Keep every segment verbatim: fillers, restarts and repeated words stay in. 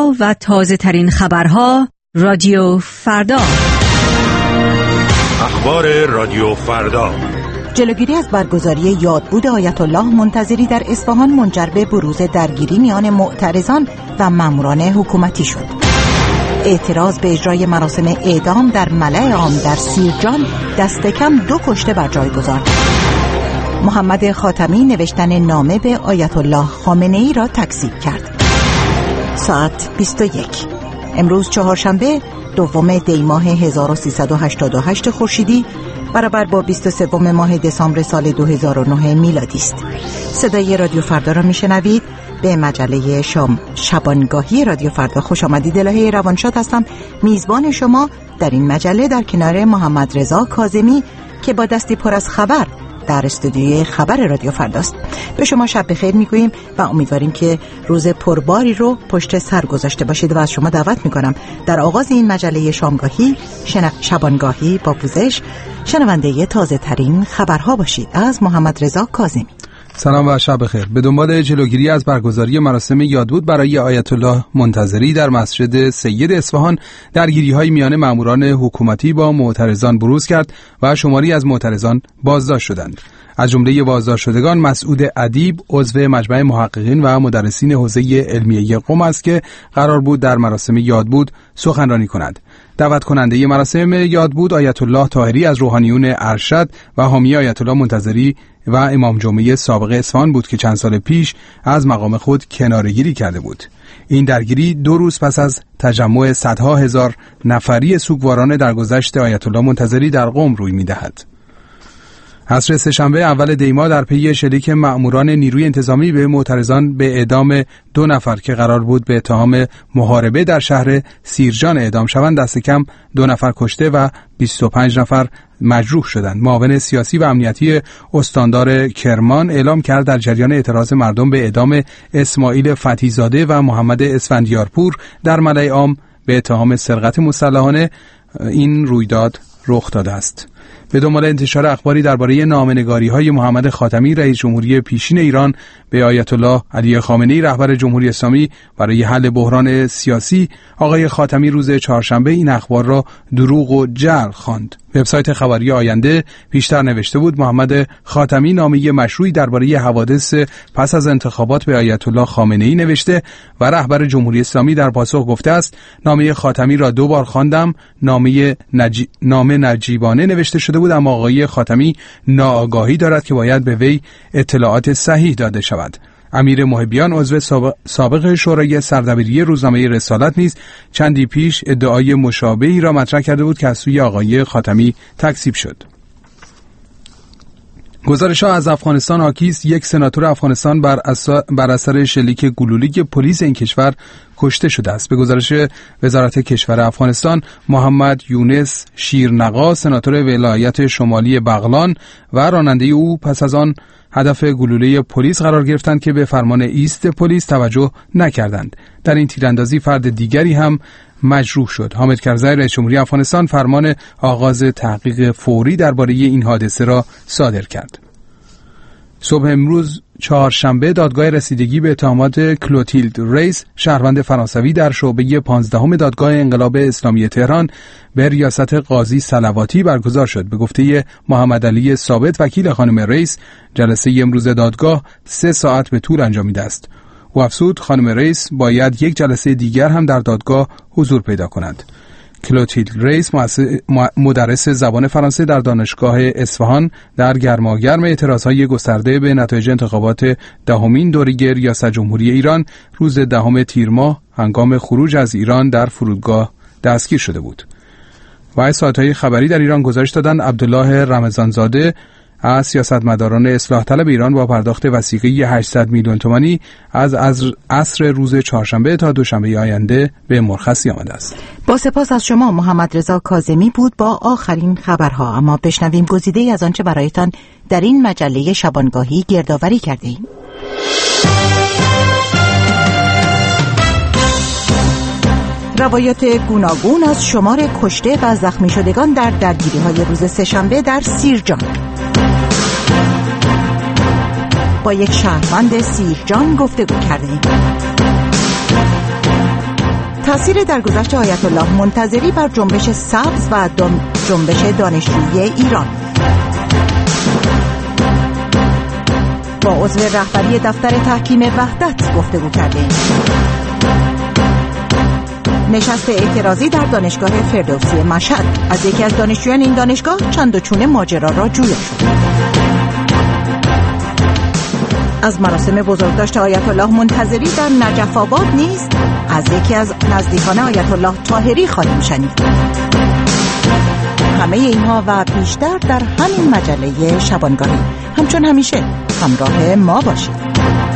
فردا و تازه ترین خبرها رادیو فردا. اخبار رادیو فردا. جلوگیری از برگزاری یادبود آیت الله منتظری در اصفهان منجر به بروز درگیری میان معترضان و ماموران حکومتی شد. اعتراض به اجرای مراسم اعدام در ملأ عام در سیرجان دست کم دو کشته بر جای گذارد. محمد خاتمی نوشتن نامه به آیت الله خامنه ای را تکذیب کرد. ساعت بیست و یک. امروز چهارشنبه دوم دی ماه هزار و سیصد و هشتاد و هشت خورشیدی برابر با بیست و سه ماه دسامبر سال دو هزار و نه میلادی است. صدای رادیو فردا را میشنوید. به مجله شام شبانگاهی رادیو فردا خوش آمدید. الهه روانشاد هستم، میزبان شما در این مجله در کنار محمد رضا کاظمی که با دستی پر از خبر در استودیوی خبر رادیو فرداست. به شما شب بخیر میگوییم و امیدواریم که روز پرباری رو پشت سر گذاشته باشید و از شما دعوت میکنم در آغاز این مجله شامگاهی شن... شبانگاهی با پوزش شنونده تازه ترین خبرها باشید. از محمد رضا کاظمی. سلام و شب بخیر. به دنبال جلوگیری از برگزاری مراسم یادبود برای آیت الله منتظری در مسجد سید اصفهان، درگیری‌های میان ماموران حکومتی با معترضان بروز کرد و شماری از معترضان بازداشت شدند. از جمله بازداشت شدگان مسعود ادیب عضو مجمع محققین و مدرسین حوزه علمیه قم است که قرار بود در مراسم یادبود سخنرانی کند. دعوت کننده مراسم یادبود آیت الله طاهری از روحانیون ارشد و حامی آیت الله منتظری و امام جمعه سابق اصفهان بود که چند سال پیش از مقام خود کناره‌گیری کرده بود. این درگیری دو روز پس از تجمع صدها هزار نفری سوگواران درگذشت آیت الله منتظری در قم روی می‌دهد. عصر سه‌شنبه اول دی ماه در پی شلیک مأموران نیروی انتظامی به معترضان به اعدام دو نفر که قرار بود به اتهام محاربه در شهر سیرجان اعدام شوند دست کم دو نفر کشته و بیست و پنج نفر مجروح شدند. معاون سیاسی و امنیتی استاندار کرمان اعلام کرد در جریان اعتراض مردم به اعدام اسماعیل فتحی‌زاده و محمد اسفندیارپور در ملأ عام به اتهام سرقت مسلحانه این رویداد رخ داده است. به دنبال انتشار اخباری درباره نامه‌نگاری‌های محمد خاتمی رئیس جمهوری پیشین ایران به آیت الله علی خامنه‌ای رهبر جمهوری اسلامی برای حل بحران سیاسی، آقای خاتمی روز چهارشنبه این اخبار را دروغ و جعل خواند. وبسایت خبری آینده پیشتر نوشته بود محمد خاتمی نامه مشروعی درباره حوادث پس از انتخابات به آیت الله خامنه‌ای نوشته و رهبر جمهوری اسلامی در پاسخ گفته است نامه خاتمی را دو بار خواندم. نامه نجی... نامه نجیبانه نوشته شده بود، اما آقای خاتمی ناآگاهی دارد که باید به وی اطلاعات صحیح داده شود. امیر محبیان عضو سابق شورای سردبیری روزنامه رسالت نیز چندی پیش ادعای مشابهی را مطرح کرده بود که از سوی آقای خاتمی تکذیب شد. گزارش‌ها از افغانستان حاکی است یک سناتور افغانستان بر, اسا... بر اثر شلیک گلوله پلیس این کشور کشته شده است. به گزارش وزارت کشور افغانستان، محمد یونس شیرنقا سناتور ولایت شمالی بغلان و راننده او پس از آن هدف گلوله پلیس قرار گرفتند که به فرمان ایست پلیس توجه نکردند. در این تیراندازی فرد دیگری هم مجروح شد. حامد کرزی رئیس جمهوری افغانستان فرمان آغاز تحقیق فوری درباره این حادثه را صادر کرد. صبح امروز چهارشنبه دادگاه رسیدگی به اتهامات کلوتیلد ریس شهروند فرانسوی در شعبه پانزدهم دادگاه انقلاب اسلامی تهران به ریاست قاضی صلواتی برگزار شد. به گفته محمد علی ثابت وکیل خانم ریس، جلسه امروز دادگاه سه ساعت به طول انجامیده است. او افزود خانم ریس باید یک جلسه دیگر هم در دادگاه حضور پیدا کند. کلوتیلد ریس مدرس زبان فرانسه در دانشگاه اصفهان در گرماگرم اعتراضهای گسترده به نتایج انتخابات دهمین دوره ریاست جمهوری ایران روز دهم تیر ماه هنگام خروج از ایران در فرودگاه دستگیر شده بود. و سایت‌های خبری در ایران گزارش دادند عبدالله رمضانزاده از سیاستمداران اصلاح طلب ایران با پرداخت وثیقه هشتصد میلیون تومانی از عصر روز چهارشنبه تا دوشنبه آینده به مرخصی آمده است. با سپاس از شما محمد رضا کاظمی بود با آخرین خبرها. اما بشنویم گزیده‌ای از آنچه برایتان در این مجله شبانگاهی گردآوری کرده‌ایم. روایات گوناگون از شمار کشته و زخمی شدگان در درگیری‌های روز سه‌شنبه در سیرجان. با یک شهروند سیرجان گفتگو کردیم. تأثیر درگذشت آیت الله منتظری بر جنبش سبز و جنبش دانشجویی ایران. با عضو رهبری دفتر تحکیم وحدت گفتگو کردیم. نشست اعتراضی در دانشگاه فردوسی مشهد. از یکی از دانشجویان این دانشگاه چند و چونه ماجرا را جویا شد. از مراسم بزرگداشت آیت الله منتظری در نجف آباد نیز از یکی از نزدیکان آیت الله طاهری خواهیم شنید. همه اینها و بیشتر در همین مجله شبانگاهی. همچون همیشه همراه ما باشید.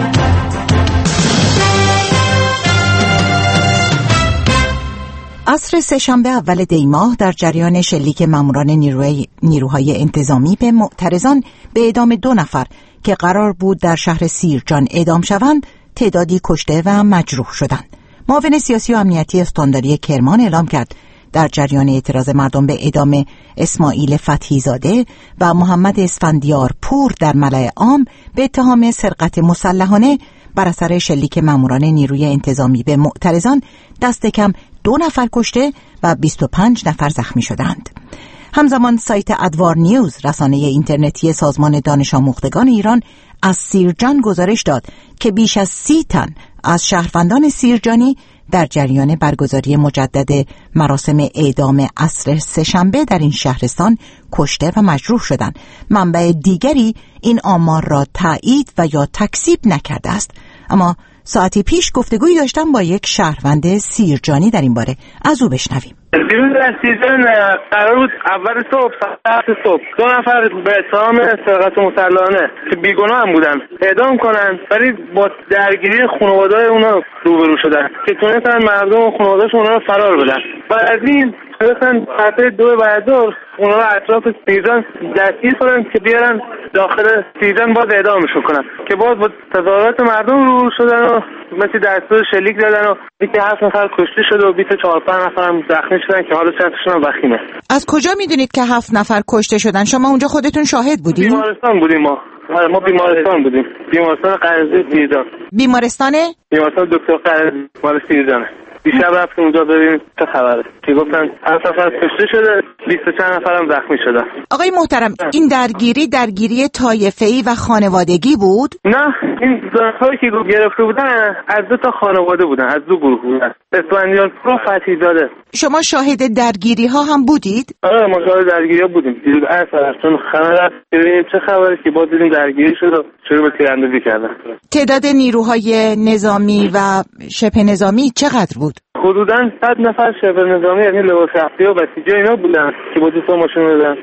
عصر سه‌شنبه اول دی ماه در جریان شلیک ماموران نیروی نیروهای انتظامی به معترضان به اعدام دو نفر که قرار بود در شهر سیرجان اعدام شوند، تعدادی کشته و مجروح شدند. معاون سیاسی و امنیتی استانداری کرمان اعلام کرد در جریان اعتراض مردم به اعدام اسماعیل فتحی زاده و محمد اسفندیار پور در ملأ عام به اتهام سرقت مسلحانه بر اثر شلیک ماموران نیروی انتظامی به معترضان دست کم دو نفر کشته و بیست و پنج نفر زخمی شدند. همزمان سایت ادوار نیوز، رسانه اینترنتی سازمان دانش آموختگان ایران، از سیرجان گزارش داد که بیش از سی تن از شهروندان سیرجانی در جریان برگزاری مجدد مراسم اعدام عصر سه‌شنبه در این شهرستان کشته و مجروح شدند. منبع دیگری این آمار را تایید و یا تکذیب نکرده است، اما ساعتی پیش گفتگویی داشتم با یک شهروند سیرجانی در این باره. از او بشنویم. دیروز در سیرجان قرار بود اول صبح ساعت صبح دو نفر به اتهام سرقت مسلحانه که بیگناه هم بودن اعدام کنن، ولی با درگیری خانواده‌های اونا روبرو شدن که تونستن مردم و خانواده‌شون اونا رو فرار بدن. بعد از این مثلا ساعت دو بعد ظهر اونا رو اطراف سیرجان دستگیر کنن که بیارن داخل سیرجان باز اعدامشون کنن، که باز با تظاهرات مردم روبرو شدن و مثل دستور شلیک دادن و بیست و هفت نفر کشته شده و بیست و چهار پنج نفر هم زخمی شدن که حالا چندتاشون هم وخیمه. از کجا میدونید که هفت نفر کشته شدن؟ شما اونجا خودتون شاهد بودین؟ بیمارستان بودیم ما. ما بیمارستان بودیم. بیمارستان قرنزی سیرجان. بیمارستانه؟ بیمارستان دکتر قرنزی مال سیرجانه. دیشب رفتیم اونجا ببینیم چه خبره، که گفتن هفت نفر کشته شده، بیست و چند نفر هم زخمی شدن. آقای محترم، این درگیری درگیری طایفه‌ای و خانوادگی بود؟ نه، این زنهایی که گرفته بودن از دو تا خانواده بودن، از دو گروه بودن. اسفندیار پور و فتحی زاده. شما شاهد درگیری ها هم بودید؟ آره، ما شاهد درگیری ها بودیم. دیروز عصر چون خبر رفت ببینیم چه خبره که با دیدیم درگیری شد و شروع به تیراندازی کردن. تعداد نیروهای نظامی و شبه نظامی چقدر بود؟ حدوداً صد نفر شبه نظامی، یعنی لباس شخصی و بسیجی اینا بودن که با دو تا ماشین بودن.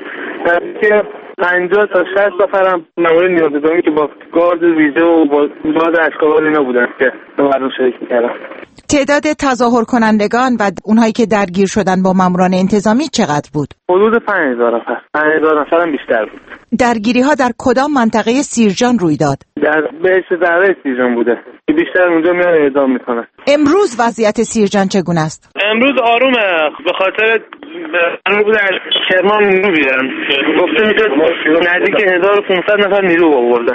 که پنجاه تا شصت نفر هم ماموران نیروی انتظامی که با گارد ویژه و با گارد اشک‌آباد اینا بودن که به مردم شریک می‌کردن. تعداد تظاهر کنندگان و اونهایی که درگیر شدن با ماموران انتظامی چقدر بود؟ حدود پنج هزار نفر. پنج هزار نفر هم بیشتر بود. درگیری ها در کدام منطقه سیرجان روی داد؟ در بهشت زهرا سیرجان بوده که بیشتر اونجا میان اعدام میکنن. امروز وضعیت سیرجان چگونه است؟ امروز آرومه، به خاطر قرار بود در کرمان نیرو بیارن. گفته میشه نزدیک هزار و پانصد نفر نیرو آوردن.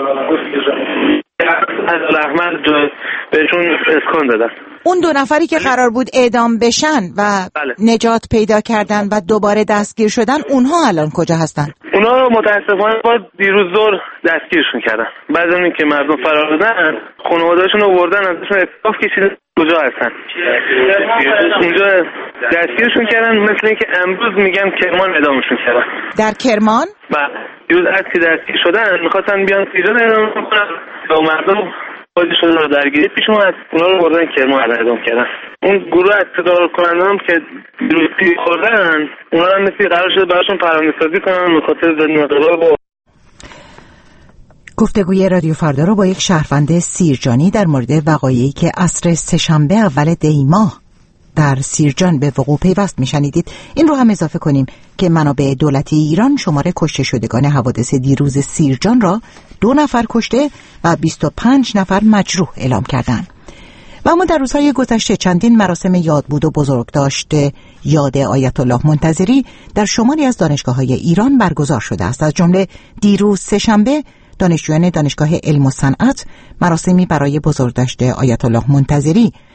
از احمد بهشون اسکان دادن. اون دو نفری که قرار بود اعدام بشن و بله. نجات پیدا کردن و دوباره دستگیر شدن، اونها الان کجا هستن؟ اونا رو متاسفانه با دیروز ظهر دستگیرشون کردن. بعد از اینکه مردم فرار دادن، خانواده‌هاشون رو آوردن، ازشون اطلاف کشیدن کجا هستن. اونجا دستگیرشون کردن، مثل اینکه امروز میگن کرمان اعدامشون کردن. در کرمان؟ بله. دیروز از که دستگیر شدن می‌خواستن بیان سیرجان اعدام کنن و مردم باید شده رو درگیری پیش اومد، اونا رو بردن کرمان اعدام کردن. اون گروه از تظاهر کننده هم که روسی خوردن، اونا هم مثل قرار شده براشون پرونده کنن به خاطر زدن مقدار با. گفتگوی رادیو فردا رو با یک شهروند سیرجانی در مورد وقایعی که عصر سه‌شنبه اول دی ماه در سیرجان به وقوع پیوست میشنیدید. این رو هم اضافه کنیم که منابع دولتی ایران شماره کشته شدگان حوادث دیروز سیرجان را دو نفر کشته و بیست و پنج نفر مجروح اعلام کردند. و اما در روزهای گذشته چندین مراسم یادبود و بزرگداشت یاد آیت الله منتظری در شماری از دانشگاه‌های ایران برگزار شده است. از جمله دیروز سه‌شنبه دانشجویان دانشگاه علم و صنعت مراسمی برای بزرگداشت آیت الله منتظری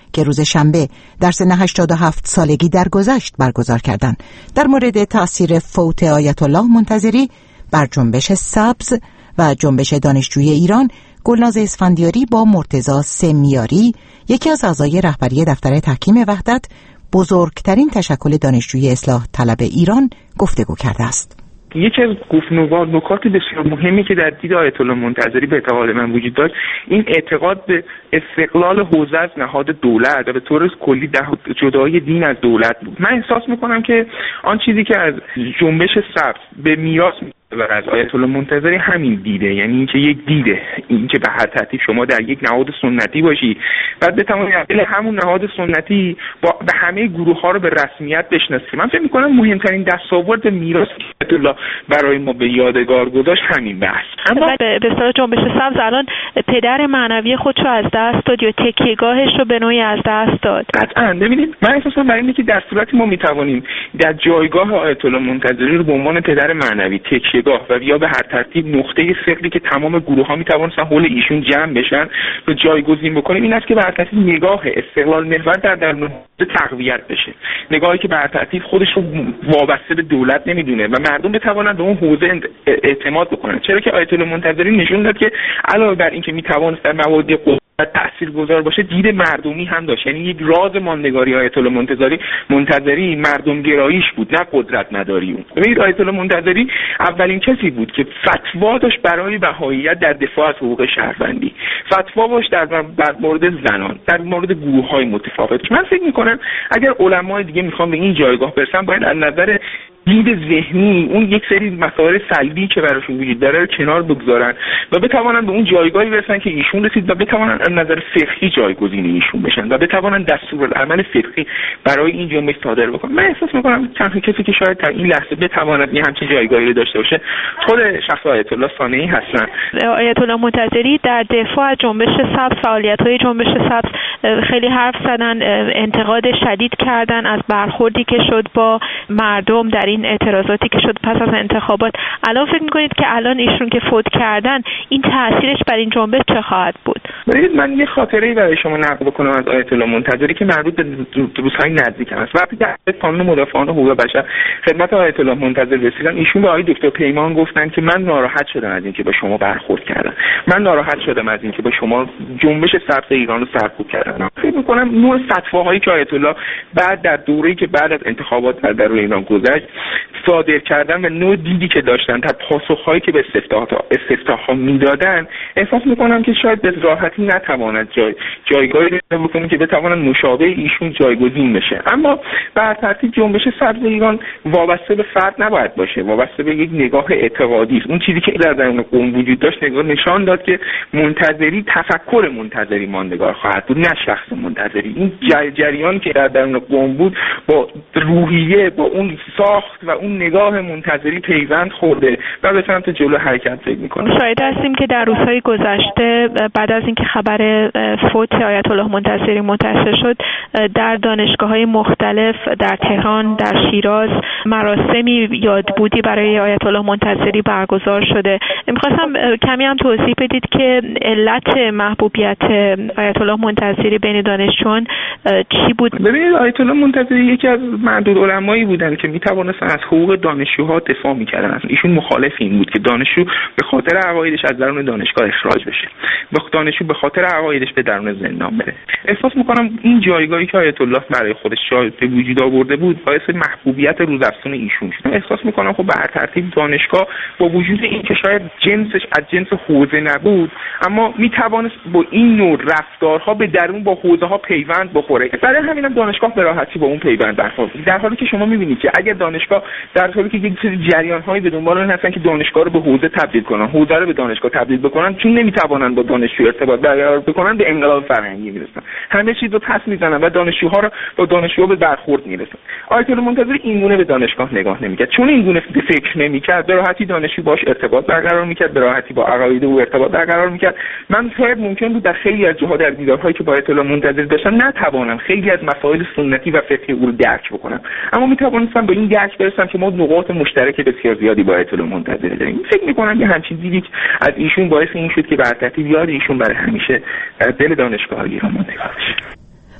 که روز شنبه در سن هشتاد و هفت سالگی درگذشت برگزار کردند. در مورد تأثیر فوت آیت الله منتظری بر جنبش سبز و جنبش دانشجوی ایران، گلناز اسفندیاری با مرتضی سمیاری، یکی از اعضای رهبری دفتر تحکیم وحدت، بزرگترین تشکل دانشجوی اصلاح طلب ایران، گفتگو کرده است. یکی از گفتنوار نکات بسیار مهمی که در دید آیت الله منتظری به اعتقاد من وجود داشت، این اعتقاد به استقلال حوزه از نهاد دولت و به طور کلی جدایی دین از دولت بود. من احساس میکنم که آن چیزی که از جنبش سبز به میراث و از آیت الله منتظری همین دیده، یعنی اینکه یک دیده، اینکه به هر ترتیب شما در یک نهاد سنتی باشی بعد بتوانی از همون نهاد سنتی با به همه گروه ها رو به رسمیت بشناسی. من فکر می‌کنم مهمترین دستاورد میراث آیت الله برای ما به یادگار گذاشت همین بحث. اما به اصطلاح جنبش سبز الان پدر معنوی خودش رو از دست داد یا تکیه‌گاهش رو به نوعی از دست داد. قطعاً. ببینید من احساسم برای اینه که در صورتی ما می‌توانیم در جایگاه آیت الله منتظری رو به عنوان پدر معنوی تکیه و یا به هر ترتیب نقطه ثقلی که تمام گروه ها می توانستن حول ایشون جمع بشن رو جایگزین بکنیم، این است که به هر ترتیب نگاه استقلال محور در درون تقویت بشه، نگاهی که به هر ترتیب خودش رو وابسته به دولت نمیدونه و مردم بتوانند به اون حوزه اعتماد بکنن. چرا که آیت الله منتظری نشون داد که علاوه بر اینکه می توانست در مواردی تاثیرگذار باشه، دید مردمی هم داشت. یعنی یک راز ماندگاری آیت الله منتظری منتظری مردم گراییش بود، نه قدرت مداری اون. ببینید آیت الله منتظری اولین کسی بود که فتوا داشت برای بهاییت در دفاع از حقوق شهروندی، فتوا داشت در در مورد زنان، در مورد گروه‌های متفاوت. من فکر می‌کنم اگر علمای دیگه میخوان به این جایگاه برسن، باید از نظر دید ذهنی اون یک سری مسائل سلبی که براشون وجود داره رو کنار بگذارن و بتوانن به اون جایگاهی برسن که ایشون رسید و بتوانن از نظر فقهی جایگزین ایشون بشن و بتوانن دستورالعمل فقهی برای این جنبش صادر بکنن. من احساس می‌کنم تنها کسی که شاید در این لحظه بتواند یه همچین جایگاهی رو داشته باشه خود شخص آیت الله صانعی هستن. آیت الله منتظری در دفاع از جنبش سبز، فعالیت‌های جنبش سبز خیلی حرف زدن، انتقاد شدید کردن از برخوردی که شد با مردم در این اعتراضاتی که شد پس از انتخابات. الان فکر می‌کنید که الان ایشون که فوت کردن این تاثیرش بر این جنبش چه خواهد بود؟ ببینید من یه خاطره‌ای برای شما نقل بکنم از آیت الله منتظری که مربوط به روزهای نزدیک است. وقتی در قانون مدافعان حقوق بشر خدمت آیت الله منتظری رسیدن، ایشون به آقای دکتر پیمان گفتن که من ناراحت شدم از اینکه با شما برخورد کردم، من ناراحت شدم از اینکه با شما جنبش سبز ایران رو سرکوب کردن. فکر می‌کنم نوع فتواهایی که آیت الله بعد در دوره‌ای که بعد از انتخابات در درون ایران گذشت صادر کردن و نوع دیدی که داشتن در پاسخهایی که به استفتاها میدادن، احساس میکنم که شاید به راحتی نتواند جای جایگاهی رو بکنه که بتواند مشابه ایشون جایگزین بشه. اما بر ترتیب جنبش سبز ایران وابسته به فرد نباید باشه، وابسته به یک نگاه اعتقادی است. اون چیزی که در درون قوم وجود داشت نگاه نشان داد که منتظری تفکر منتظری ماندگار خواهد بود، نه شخص منتظری. این جریان که در درون قوم بود با روحیه، با اون ساخت و اون نگاه منتظری پیوند خورده و به سمت جلو حرکت فکر می‌کنه. شاهد هستیم که در روزهای گذشته بعد از اینکه خبر فوت آیت الله منتظری منتشر شد، در دانشگاه‌های مختلف در تهران، در شیراز مراسمی یادبودی برای آیت الله منتظری برگزار شده. می‌خواستم کمی هم توضیح بدید که علت محبوبیت آیت الله منتظری بین دانشجویان چی بود؟ ببینید آیت الله منتظری یکی از معدود علمایی بودن که می‌توانستن از حقوق دانشجوها دفاع می‌کردن. ایشون مخالف این بود که دانشجو به خاطر عقایدش از درون دانشگاه اخراج بشه، به دانشجو به خاطر عقایدش به درون زندان بره. احساس می‌کنم این جایگاهی که آیت الله برای خودش به وجود آورده بود باعث محبوبیت روزافزون ایشون شد. احساس می‌کنم خب به هر ترتیب دانشگاه با وجود اینکه شاید جنسش از جنس حوزه نبود، اما می‌توانست با این نوع رفتارها به درون با حوزه‌ها پیوند بخوره. برای همینم دانشگاه به راحتی با اون پیوند برخورد. در حالی که شما می‌بینید که اگر دانشگاه در حالی که یک سری جریان‌هایی به دنبال اون هستن که دانشگاه رو به حوزه تبدیل کنن، حوزه رو به دانشگاه تبدیل بکنن، چون نمی‌توانن با دانشجو ارتباط برقرار بکنن، به انقلاب فرهنگی میرسن. همه چیز رو پس میزنن و دانشجوها رو با دانشجو به برخورد میرسن. آیت الله منتظری این گونه به دانشگاه نگاه نمی‌کرد. چون این گونه فکر نمی‌کرد، به راحتی دانشجو باش ارتباط برقرار می‌کرد، به راحتی با عقاید او ارتباط برقرار می‌کرد. من شاید ممکن بود در خیلی از جاها در دیدارهایی که با آیت الله منتظری داشتم نتوانم خیلی از مسائل سنتی و فقهی او رو درک بکنم، اما می‌توانستم به این درک برسم که ما نقاط مشترک بسیار زیادی با آیت الله منتظری داریم. فکر می‌کنم یه همچین دیدی از ایشون باعث این شد که بر ترتیب یاد ایشون برای همیشه در دل دانشگاه ایران ماندگار بشه.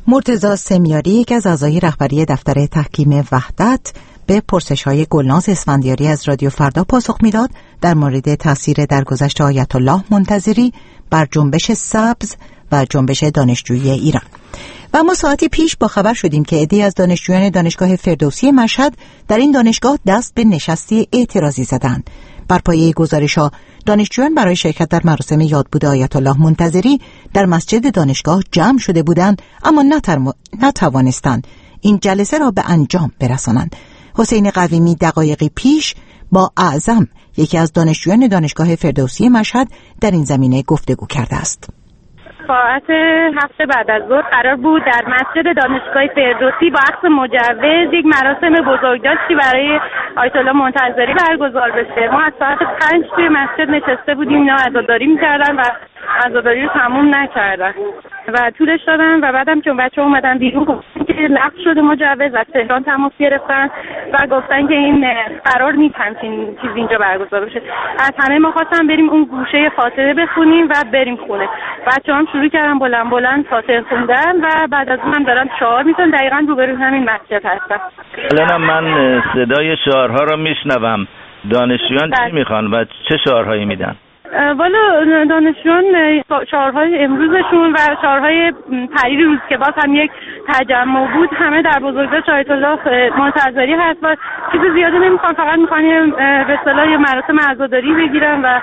مرتضی سمیاری، یک از اعضای رهبری دفتر تحکیم وحدت، به پرسش‌های گلناز اسفندیاری از رادیو فردا پاسخ میداد در مورد تاثیر درگذشت آیت الله منتظری بر جنبش سبز و جنبش دانشجویی ایران. و ما ساعتی پیش با خبر شدیم که عده‌ای از دانشجویان دانشگاه فردوسی مشهد در این دانشگاه دست به نشستی اعتراضی زدند. بر پایه گزارش‌ها، دانشجویان برای شرکت در مراسم یادبود آیت الله منتظری در مسجد دانشگاه جمع شده بودند، اما نترم... نتوانستند این جلسه را به انجام برسانند. حسین قویمی دقایقی پیش با اعظم، یکی از دانشجویان دانشگاه فردوسی مشهد، در این زمینه گفتگو کرده است. ساعت هفت بعد از ظهر قرار بود در مسجد دانشگاه فردوسی با اخذ مجوز یک مراسم بزرگداشتی برای آیت الله منتظری برگزار بشه. ما از ساعت پنج توی مسجد نشسته بودیم، اینا عزاداری می‌کردن و عزاداری رو تموم نکردن و طولش دادن و بعدم چون بچه‌ها اومدن بیرون گفتن که لغو شده مجوز، از تهران تماس گرفتن و گفتن که این قرار نیست همچین چیز اینجا برگزار بشه. از همه ما خواستن بریم اون گوشه فاتحه بخونیم و بریم خونه. بچه‌ها هم شروع کردن بلند بلند فاتحه خوندن و بعد از اون هم دارن شعار می‌زنن. دقیقاً روبروی همین مسجد هستم. الان من صدای شعارها رو میشنوم. دانشجویان چی میخوان و چه شعارهایی میدن؟ والا دانشجویان شعارهای امروزشون و شعارهای پریر روز که باز هم یک تجمع بود همه در بزرگداشت آیت الله منتظری هست و چیز زیادی نمیخوان، فقط میخوان به اصطلاح مراسم عزاداری بگیرن و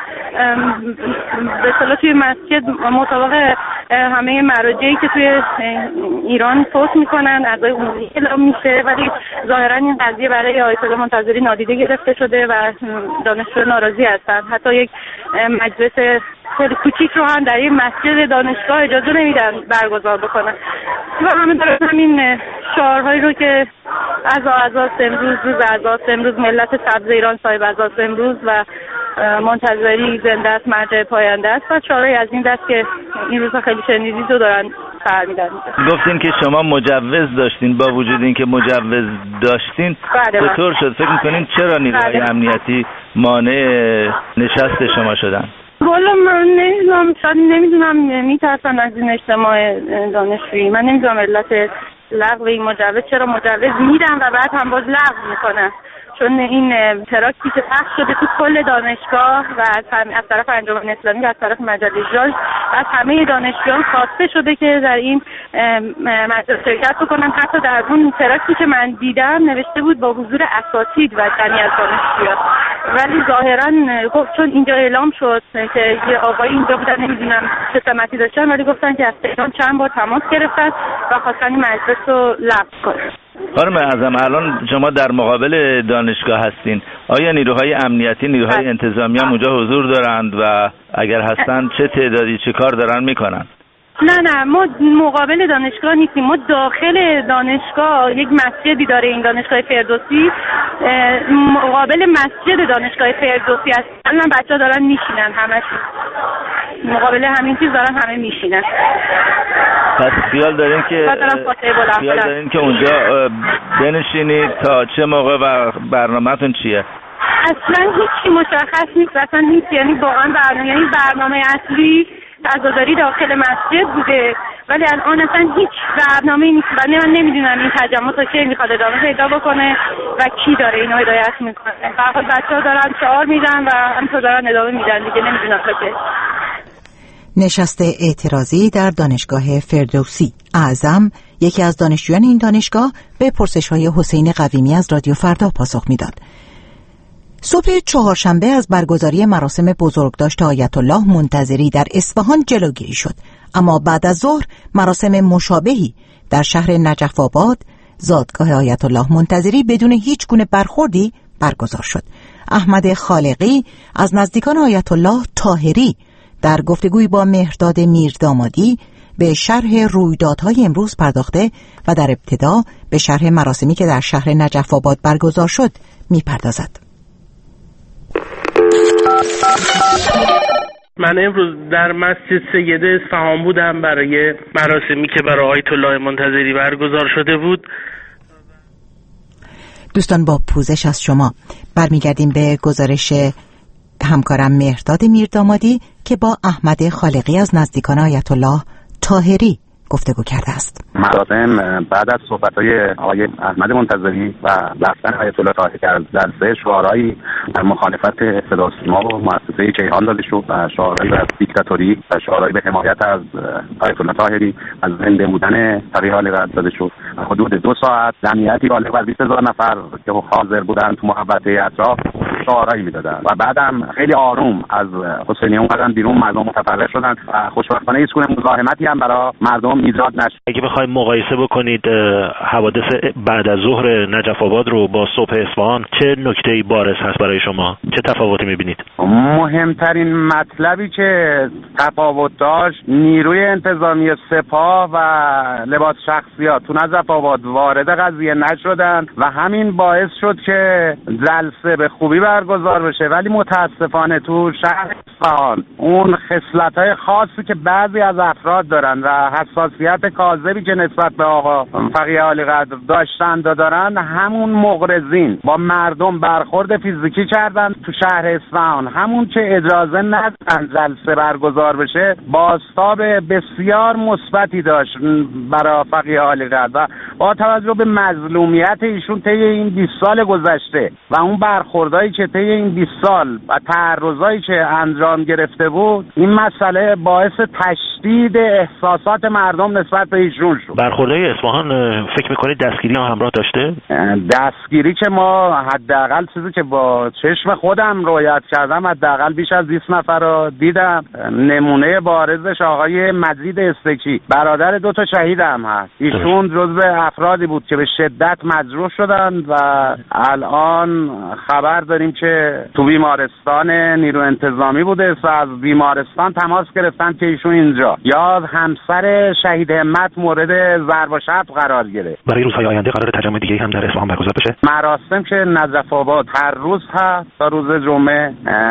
به اصطلاح توی مسجد مطابق همه مراجعی که توی ایران فوت میکنن اعضای عمومی اعلام میشه، ولی ظاهرا این قضیه برای آیت الله منتظری نادیده گرفته شده و دانشجویان ناراضی هستن. حتی یک مجلس خیلی کوچیک رو هم در این مسجد دانشگاه اجازه نمیدن برگزار بکنن و همه دارن همین شعارهایی رو که عزا عزاست امروز، روز عزاست امروز، ملت سبز ایران صاحب عزاست امروز و منتظری زنده است، مرجع پاینده است و شعارهایی از این دست که این روزها خیلی شنیدید رو دارن سر میدن. گفتین که شما مجوز داشتین، با وجود این که مجوز داشتین چطور شد؟ فکر میکنین چرا نیروهای امنیتی مانع نشست شما شدن؟ والا من نمیدونم، شاید نمیدونم میترسن از این اجتماع دانشجویی. من نمیدونم علت لغو این مجوز، چرا مجوز میدن و بعد هم باز لغو میکنن، چون این تراکتی که پخش شده تو کل دانشگاه و از, هم از طرف انجمن اسلامی و از طرف مجله ژاژ از همه دانشجویان خواسته شده که در این مجلس شرکت بکنن. حتی در اون تراکتی که من دیدم نوشته بود با حضور اساتید و جمعی از دانشجویان، ولی ظاهرا چون اینجا اعلام شد که یه آقای اینجا بودن، نمیدونم چه سمتی داشتن، ولی گفتن که از تهران چند بار تماس گرفتن و خواستن این مجلس رو لغو کنن. خانم اعظم، الان شما در مقابل دانشگاه هستین، آیا نیروهای امنیتی، نیروهای انتظامی هم اونجا حضور دارند و اگر هستن چه تعدادی چه کار دارن میکنن؟ نه نه ما مقابل دانشگاه نیستیم، ما داخل دانشگاه یک مسجدی داره این دانشگاه فردوسی، مقابل مسجد دانشگاه فردوسی هست. الان بچه‌ها دارن میشینن، همشون مقابل همین چیز دارن همه میشینن. پس خیال دارین که خیال دارین که اونجا بنشینید تا چه موقع و برنامه‌تون چیه؟ اصلا هیچی مشخص نیست، اصلا هیچ، یعنی واقعا برنامه یعنی برنامه اصلی عزاداری داخل مسجد بوده ولی الان اصلا هیچ برنامه‌ای نیست و من نمیدونم این تجمع تا کی میخواد ادامه پیدا بکنه و کی داره اینو هدایت میکنه. به هر حال بچه‌ها دارن شعار میدن و همینطور دارن ادامه میدن دیگه، نمیدونم تا کی. نشست اعتراضی در دانشگاه فردوسی. اعظم، یکی از دانشجویان این دانشگاه، به پرسش‌های حسین قویمی از رادیو فردا پاسخ میداد. صبح چهارشنبه از برگزاری مراسم بزرگداشت آیت الله منتظری در اصفهان جلوگیری شد، اما بعد از ظهر مراسم مشابهی در شهر نجف آباد، زادگاه آیت الله منتظری، بدون هیچ گونه برخوردی برگزار شد. احمد خالقی از نزدیکان آیت الله طاهری در گفتگوی با مهرداد میردامادی به شرح رویدادهای امروز پرداخته و در ابتدا به شرح مراسمی که در شهر نجف آباد برگزار شد میپردازد. من امروز در مسجد سید اصفهان بودم برای مراسمی که برای آیت الله منتظری برگزار شده بود. دوستان، با پوزش از شما برمیگردیم به گزارش همکارم مهرداد میردامادی که با احمد خالقی از نزدیکان آیت الله طاهری گفتگو کرده است. مراسم بعد از صحبت‌های آقای احمد منتظری و رفتن آیت الله طاهری در جلسه شعارهایی در مخالفت صدا و سیما و مؤسسه کیهان داده شد و شعارهایی از دیکتاتوری و شعارهایی به حمایت از آیت الله طاهری از زنده بودن تقی آلیقدر داده شد. حدود دو ساعت جمعیتی بالغ بر بیست هزار نفر که حاضر بودن تو محوطه اطراف شعارهایی میدادن و بعدم خیلی آروم از حسینیه اومدن بیرون، مردم متفرق شدن و خوشبختانه هیچ گونه مزاحمتی هم برای مردم ایجاد نشد. اگه بخواید مقایسه بکنید حوادث بعد از ظهر نجف آباد رو با صبح اصفهان، چه نکته‌ای بارز هست برای شما؟ چه تفاوتی می‌بینید؟ مهمترین مطلبی که تفاوت داشت نیروی انتظامی سپاه و لباس شخصیات تو نجف آباد وارد قضیه نشدن و همین باعث شد که جلسه به خوبی برگزار بشه، ولی متاسفانه تو شهر اصفهان اون خصلت‌های خاصی که بعضی از افراد دارن و حساسیت کاذبی که نسبت به آقا فقیه عالیقدر داشتن دارن، همون مغرضین با مردم برخورد فیزیکی کردن تو شهر اصفهان، همون که اجازه ندادن جلسه برگزار بشه بازتاب بسیار مثبتی داشت برای فقیه عالیقدر و با توجه به مظلومیت ایشون طی این بیست سال گذشته و اون برخوردایی که طی این بیست سال و تعرضایی که انجام گرفته بود، این مسئله باعث تشدید احساسات مردم نسبت به ایشون شد. برخوردهای اصفهان فکر میکنید دستگیری هم همراه داشته؟ دستگیری که ما حداقل چیزی که با چشم خودم رویت کردم حداقل بیش از بیست نفر رو دیدم. نمونه بارزش آقای مجید استکی، برادر دو تا شهید هم هست. ایشون جزو افرادی بود که به شدت مجروح شدن و الان خبر داریم که تو بیمارستان نیرو انتظامی بوده و از بیمارستان تماس گرفتن که ایشون اینجا. یا همسر شهید همت مورد ضرب و شتم قرار گرفت. برای روزهای آینده قرار تجمع دیگه هم در اصفهان برگزار بشه؟ مراسم که نجف آباد هر روز هست تا روز جمعه،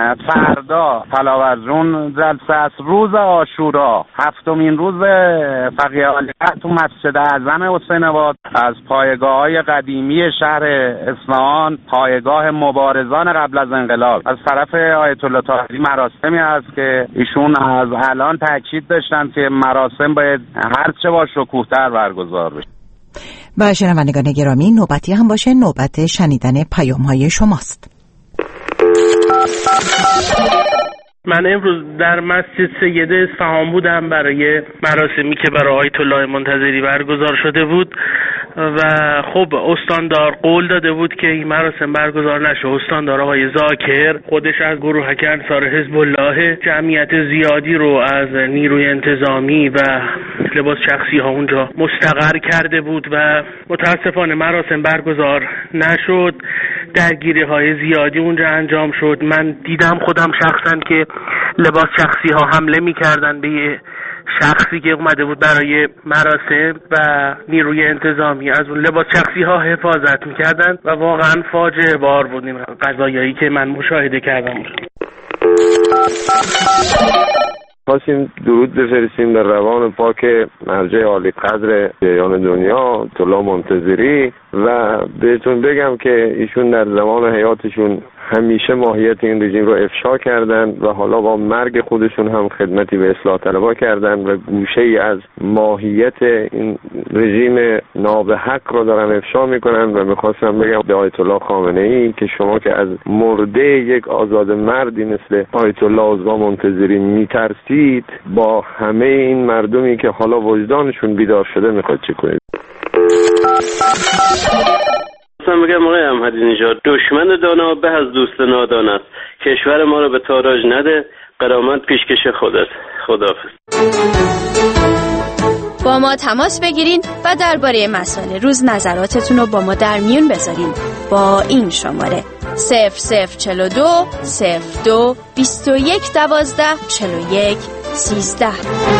فردا فلاورجون جلسه است، روز عاشورا هفتمین روز فقیه عالیقدر تو مسجد اعظم حسین آباد از پایگاه‌های قدیمی شهر اصفهان، پایگاه مبارزان قبل از انقلاب، از طرف آیت الله طاهری مراسمی است که ایشون از الان تاکید داشتن که مراسم باید هرچه با شکوه‌تر برگزار بشه. و شنوندگان گرامی، نوبتی هم باشه نوبت شنیدن پیام‌های شماست. من امروز در مسجد سید اصفهان بودم برای مراسمی که برای آیت الله منتظری برگزار شده بود و خب استاندار قول داده بود که این مراسم برگزار نشه. استاندار آقای زاکر خودش از گروهک انصار حزب الله جمعیت زیادی رو از نیروی انتظامی و لباس شخصی ها اونجا مستقر کرده بود و متاسفانه مراسم برگزار نشد. درگیری های زیادی اونجا انجام شد. من دیدم خودم شخصا که لباس شخصی ها حمله می‌کردن به یه شخصی که اومده بود برای مراسم و نیروی انتظامی از اون لباس شخصی ها حفاظت می‌کردن و واقعا فاجعه بار بود این قضایایی که من مشاهده کردم. خواستیم درود بفرستیم در روان پاک مرجع عالی قدر جهان دنیا آیت الله منتظری و بهتون بگم که ایشون در زمان حیاتشون همیشه ماهیت این رژیم رو افشا کردن و حالا با مرگ خودشون هم خدمتی به اصلاح طلبها کردن و گوشه ای از ماهیت این رژیم نابحق رو دارن افشا میکنن و میخواستم بگم به آیت الله خامنه ای که شما که از مرده یک آزاد مردی مثل آیت الله عظما منتظری میترسید، با همه این مردمی که حالا وجدانشون بیدار شده میخواد چه کنید؟ من میگم آقای احمدی نژاد، دشمن دانا به از دوست نادان است. کشور ما رو به تاراج نده، قرامت پیشکش خودت. خداحافظ. با ما تماس بگیرین و درباره مسائل روز نظراتتون رو با ما در میون بذارین با این شماره صفر صفر چهل و دو صفر دو بیست و یک دوازده چهل و یک سیزده.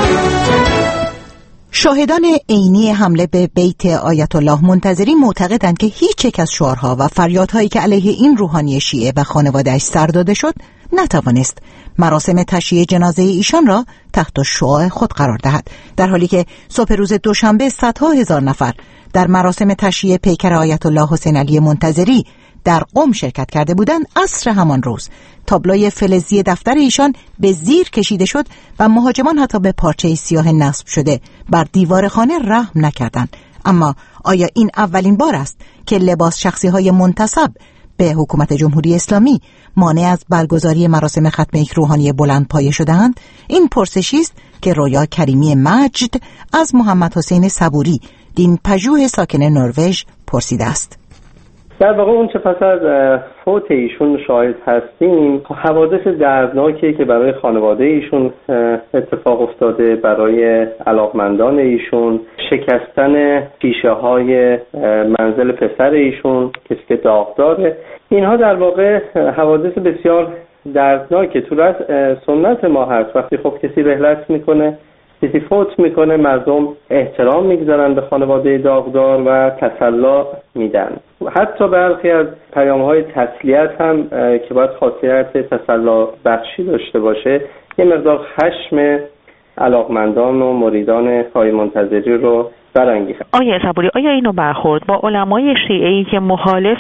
شاهدان عینی حمله به بیت آیت الله منتظری معتقدند که هیچ یک از شعارها و فریادهایی که علیه این روحانی شیعه و خانواده‌اش سر داده شد نتوانست مراسم تشییع جنازه ایشان را تحت شعاع خود قرار دهد، در حالی که صبح روز دوشنبه صدها هزار نفر در مراسم تشییع پیکر آیت الله حسین علی منتظری در قم شرکت کرده بودند، عصر همان روز تابلوی فلزی دفتر ایشان به زیر کشیده شد و مهاجمان حتی به پارچه سیاه نصب شده بر دیوار خانه رحم نکردند. اما آیا این اولین بار است که لباس شخصی های منتسب به حکومت جمهوری اسلامی مانع از برگزاری مراسم ختم یک روحانی بلند پایه شدند؟ این پرسشی است که رویا کریمی مجد از محمد حسین صبوری، دین پژوه ساکن نروژ، پرسیده است. در واقع اون چه پس از فوت ایشون شاهد هستیم، حوادث دردناکی که برای خانواده ایشون اتفاق افتاده، برای علاقمندان ایشون، شکستن شیشه های منزل پسر ایشون کسی که داغداره، اینها در واقع حوادث بسیار دردناکه. تو رأس سنت ما هست وقتی خب کسی رحلت میکنه، کسی فوت میکنه، مردم احترام میگذارن به خانواده داغدار و تسلی میدن. حتی برخی از پیام‌های تسلیت هم که باید خاصیت تسلی بخشی داشته باشه، یه مقدار خشم علاقمندان و مریدان خواهی منتظری رو برانگیخت. آیه صبوری، آیا اینو برخورد با علمای شیعه‌ای که مخالف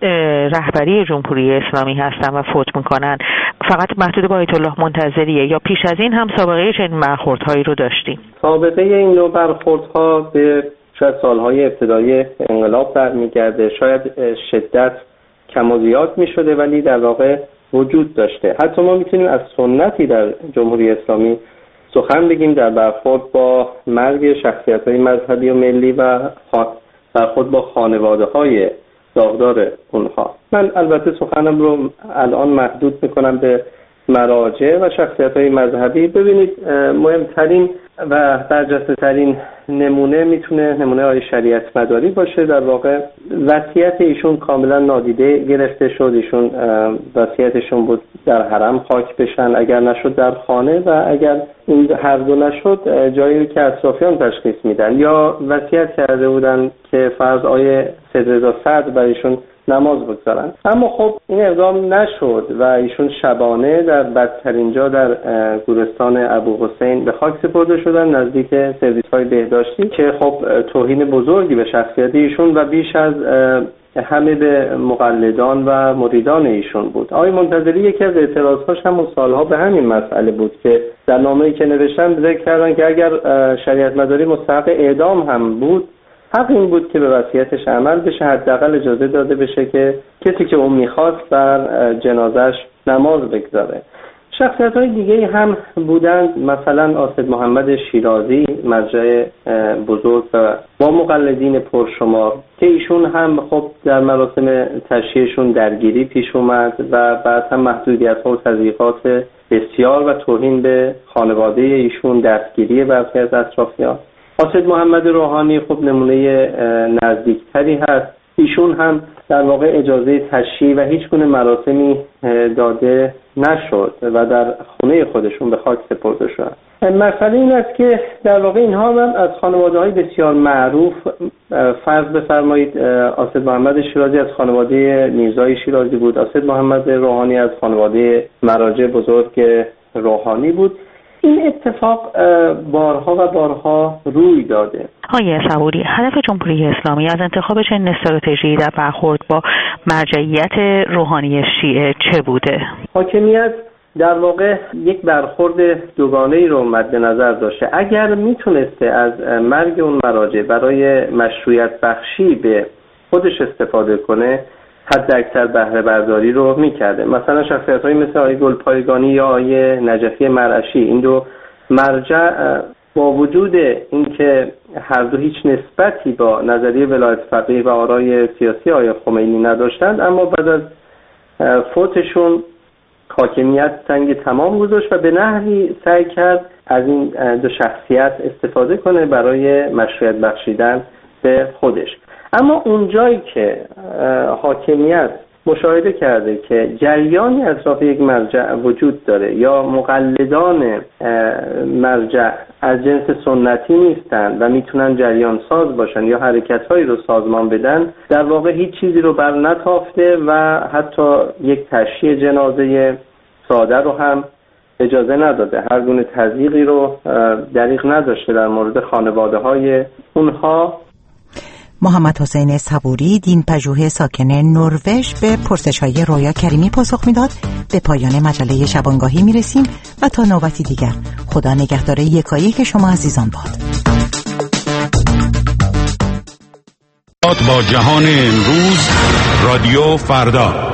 رهبری جمهوری اسلامی هستن و فوت میکنن فقط محدود با آیت الله منتظریه، یا پیش از این هم سابقه چنین برخوردهایی رو داشتیم؟ سابقه این نوع برخوردها به شاید سالهای ابتدایی انقلاب برمیگرده، شاید شدت کم و زیاد میشده ولی در واقع وجود داشته. حتی ما میتونیم از سنتی در جمهوری اسلامی سخن بگیم در برخورد با مرگ شخصیت‌های مذهبی و ملی و برخورد با خانواده‌های داغدار اونها. من البته سخنم رو الان محدود میکنم به مراجع و شخصیت‌های مذهبی. ببینید مهمترین و برجسته‌ترین نمونه میتونه نمونه های شریعت مداری باشه. در واقع وصیت ایشون کاملا نادیده گرفته شد. ایشون وصیتشون بود در حرم خاک بشن، اگر نشد در خانه، و اگر این هر دو نشد جایی که اطرافیان تشخیص میدن. یا وصیت کرده بودن که فرض آیه سید رضا صدر برایشون نماز بگذارن، اما خب این اقدام نشد و ایشون شبانه در بدترین جا در گورستان ابوحسین به خاک سپرده شدن، نزدیک سرویس های بهداشتی، که خب توهین بزرگی به شخصیت ایشون و بیش از همه به مقلدان و مریدان ایشون بود. آقای منتظری یکی از اعتراضهاش همون سالها به همین مسئله بود که در نامه‌ای که نوشتن ذکر کردن که اگر شریعت مداری مستحق اعدام هم بود، حق این بود که به وصیتش عمل بشه، حداقل اجازه داده بشه که کسی که اون میخواست بر جنازش نماز بگذاره. شخصیت‌های دیگه هم بودند، مثلا آصد محمد شیرازی، مرجع بزرگ و با مقلدین پرشمار، که ایشون هم خب در مراسم تشییعشون درگیری پیش اومد و بعد هم محدودیت‌ها و تضییقات بسیار و توهین به خانواده ایشون، دستگیری برخی از اطرافیان. آصد محمد روحانی خب نمونه نزدیکتری هست. ایشون هم در واقع اجازه تشییع و هیچ گونه مراسمی داده نشد و در خونه خودشون به خاک سپرده شد. مسئله این است که در واقع اینها هم از خانواده‌های بسیار معروف، فرض بفرمایید آصد محمد شیرازی از خانواده میرزای شیرازی بود، آصد محمد روحانی از خانواده مراجع بزرگ روحانی بود. این اتفاق بارها و بارها روی داده. آقای صبوری، هدف جمهوری اسلامی از انتخاب چنین استراتژی در برخورد با مرجعیت روحانی شیعه چه بوده؟ حاکمیت در واقع یک برخورد دوگانه‌ای رو مد نظر داشته. اگر میتونسته از مرگ اون مراجع برای مشروعیت بخشی به خودش استفاده کنه، حد اکثر بهره برداری رو میکرده. مثلا شخصیت‌هایی مثل آقای گلپایگانی یا آقای نجفی مرعشی، این دو مرجع با وجود اینکه هر دو هیچ نسبتی با نظریه ولایت فقیه و آرای سیاسی آقای خمینی نداشتند، اما بعد از فوتشون حاکمیت سنگ تمام گذاشت و به نحوی سعی کرد از این دو شخصیت استفاده کنه برای مشروعیت بخشیدن به خودش. اما اونجایی که حاکمیت مشاهده کرده که جریانی اطراف یک مرجع وجود داره یا مقلدان مرجع از جنس سنتی نیستن و میتونن جریان ساز باشن یا حرکت‌هایی رو سازمان بدن، در واقع هیچ چیزی رو بر نتافته و حتی یک تشییع جنازه ساده رو هم اجازه نداده. هر گونه تضییقی رو دریغ نداشته در مورد خانواده‌های اونها. محمد حسین صبوری، دین پژوه ساکن نروژ، به پرسش‌های رویا کریمی پاسخ میداد. به پایان مجله شبانگاهی میرسیم و تا نوبتی دیگر خدا نگهدار یکایک شما عزیزان باد. با جهان امروز رادیو فردا.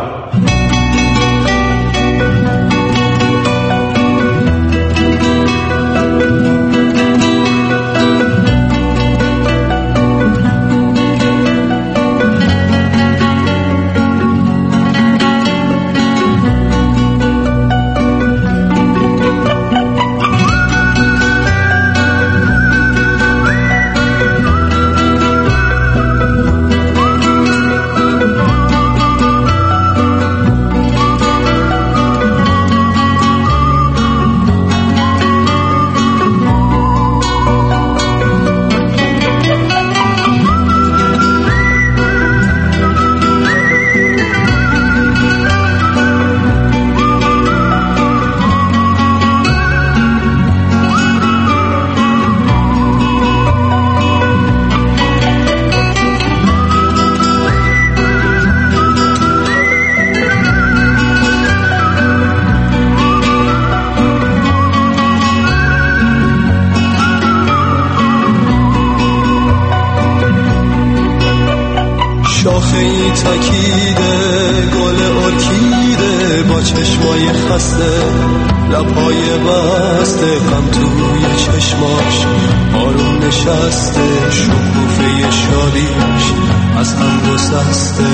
شاخه‌ای تکیده گل ارکیده با چشمای خسته، لبهای بسته، غم توی چشماش آروم نشسته، شکوفه شادیش از هم گسسته.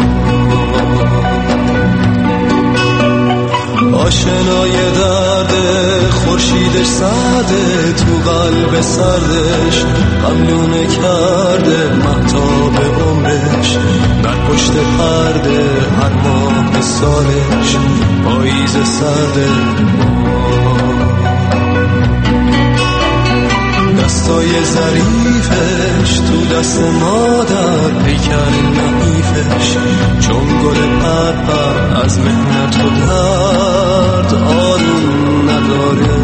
آشنای درد خورشیدش سرده، تو قلب سردش غملونه کرده، مهتاب عمرش در پشت پرده، هر ماه سالش پاییز سرده. دستای ظریفش تو دست مادر، پیکر نحیفش چون گل پرپر، از مهنت و درد آروم نداره.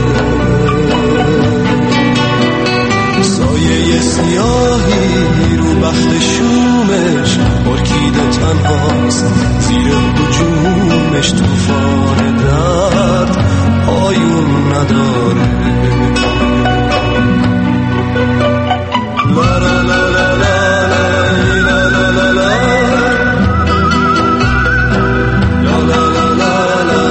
سایه سیاهی رو بخت شومش، ارکیده تنهاست زیر هجومش، طوفان درد پایون نداره. La la la la la la la la la la la la la la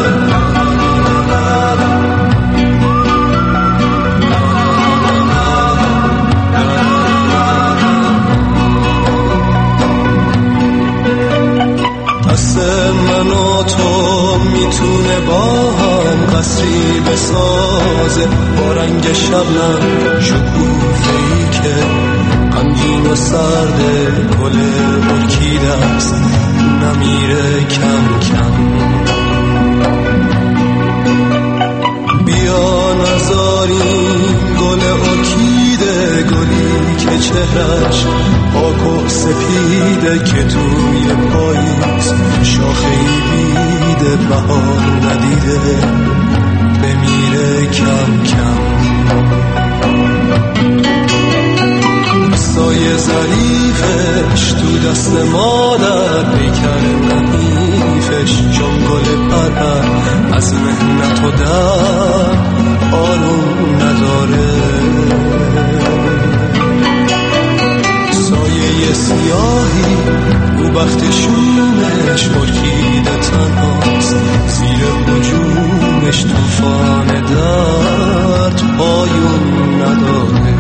دست من و تو میتونه با هم قصری بسازه، با رنگ شبنم شکوفه‌ای که غمگین و سرده، گل ارکیده است نمیره کم کم. بیا نذاریم گل ارکیده، گلی که چهرش پاک و سپیده، که توی پاییز شاخه‌ای بیده، بهار ندیده بمیره کم کم. دستای ظریفش تو دست مادر، پیکر نحیفش چون گل پرپر، از مهنت و درد آروم نداره. سایه سیاهی رو بخت شومش، ارکیده تنهاست زیر هجومش، طوفان درد پایون نداره.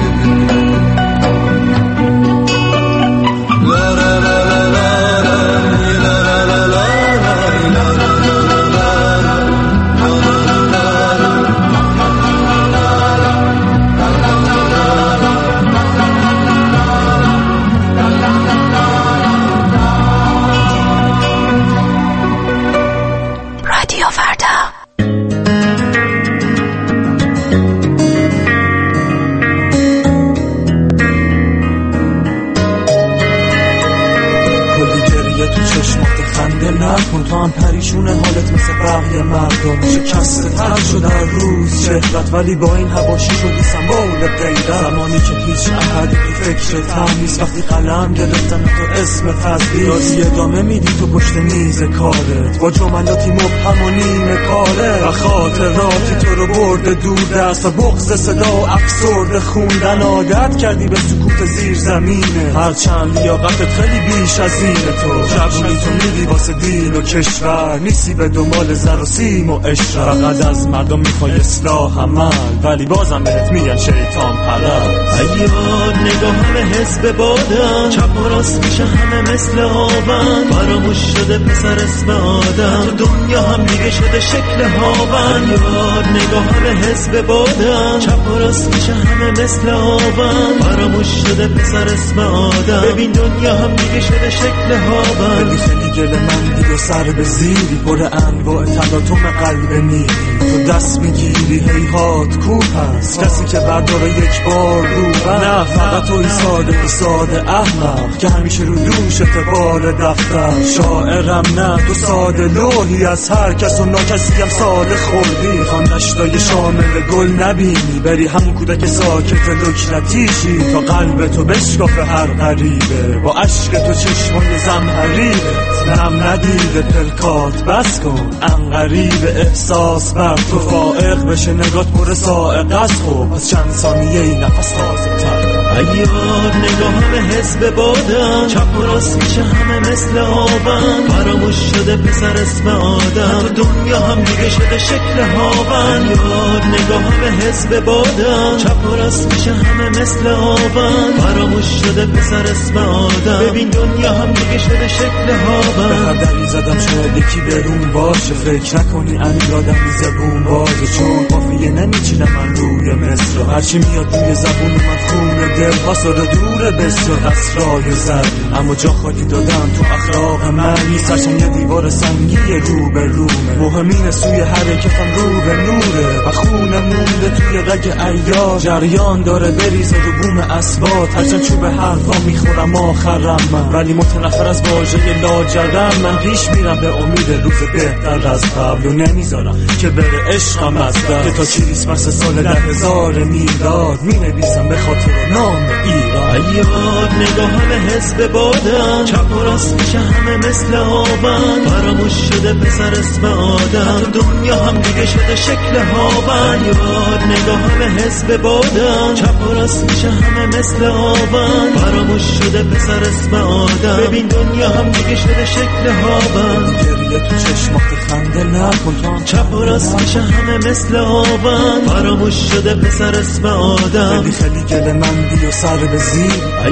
خنده نکن، تو هم پریشون حالت مثل بقیه مردم. شکسته تر شد در روز شهرت، ولی با این حواشی شدی سمبول غیرت. زمانی که هیچ احدی فکر تمیز، وقتی قلم گرفتن تو اسم تزویز، داری ادامه میدی تو پشت میز کارت با جملاتی مبهم و نیمه کاره. و خاطراتی تو رو برده دور دست و بغض صدا و افسرده خوندن. عادت کردی به سکوت زیر زمینه، هرچند لیاقتت خیلی بیش از اینه. تو جوونی تو میدی واسه دین و کشور، نیستی به دنبال زر و سیم و عشرت. فقط از مردم میخوای اصلاح عمل، ولی بازم بهت میگن شیطان پرست. ایار نگاه همه حزب بادن، چپ و راست میشه همه مثل آبن. فراموش شده پسر اسم آدم، تو دنیا هم دیگه شده شکل هاون. ایار نگاه همه حزب بادن، چپ و راست میشه همه مثل آبن. فراموش شده پسر اسم آدم، ببین دنیا هم دیگه شده شکل هاون. خیلی خیلی گل من دیگه سر به زیری، پر انواع تلاطم قلب نیری. تو دست میگیری هیهات کوپ هست کسی که برداره یک بار رو. نه فقط توی ساده ساده احمق که همیشه رو دوشت بار دفتر. شاعرم نه تو ساده لوحی از هر کس و ناکسی هم ساده خوردی. خوان دشتای شامل گل نبینی، بری همون کودک ساکت لکنتیشی تا قلب تو بشکافه هر غریبه. با عشق تو چشمای زمهریبه نم ندیده پلکات بس کن. انقریب احساس بر تو فائق بشه، نگات پر سائق از خوب. پس چند ثانیه ای نفس تازه تر کن. ایار نگاه همه حزب بادن، چپ و راست میشه همه مثل آبن. فراموش شده پسر اسم آدم، تو دنیا هم دیگه شده شکل هاون. ایار نگاه همه حزب بادن، چپ و راست میشه همه مثل آبن. فراموش شده پسر اسم آدم، ببین دنیا هم دیگه شده شکل هاون. به هر دری زدم شاید یکی برون باشه، فکر نکنی انی آدمی زبون بازه. چون قافیه نمیچینم من روی مصر، هرچی میاد روی زبون من خونه دل حاصل دوره بسر اسرای زد. اما جا خالی دادم تو اخلاق من، نیستشم یه دیوار سنگی رو به رومه. مهمین سوی حرکتم رو به نوره و خونه مونده توی رگ ایار. جریان داره بریزه رو بوم اسبات، هرچند چوب حرفا میخورم آخرم من، ولی متنفر از واژه لاجرم. من پیش میرم به امید روز بهتر از قبل و نمیذارم که بره عشقم از دست. که تا کریسمس سال ده هزار میلاد مینویسم به خاطر نام ایران. ایار نگاه همه حزب بادن، چپ و راست میشه همه مثل آبن. فراموش شده پسر اسم آدم، تو دنیا هم دیگه شده شکل هاون. ایار نگاه همه حزب بادن، چپ و راست میشه همه مثل آبن. فراموش شده پسر اسم آدم، ببین دنیا هم دیگه شده شکل هاون. گریه تو چشمات خنده نکن، تو هم چپ و راست میشه همه مثل آبن. فراموش شده پسر اسم آدم، خیلی خیلی گل من دی و سر به زیر.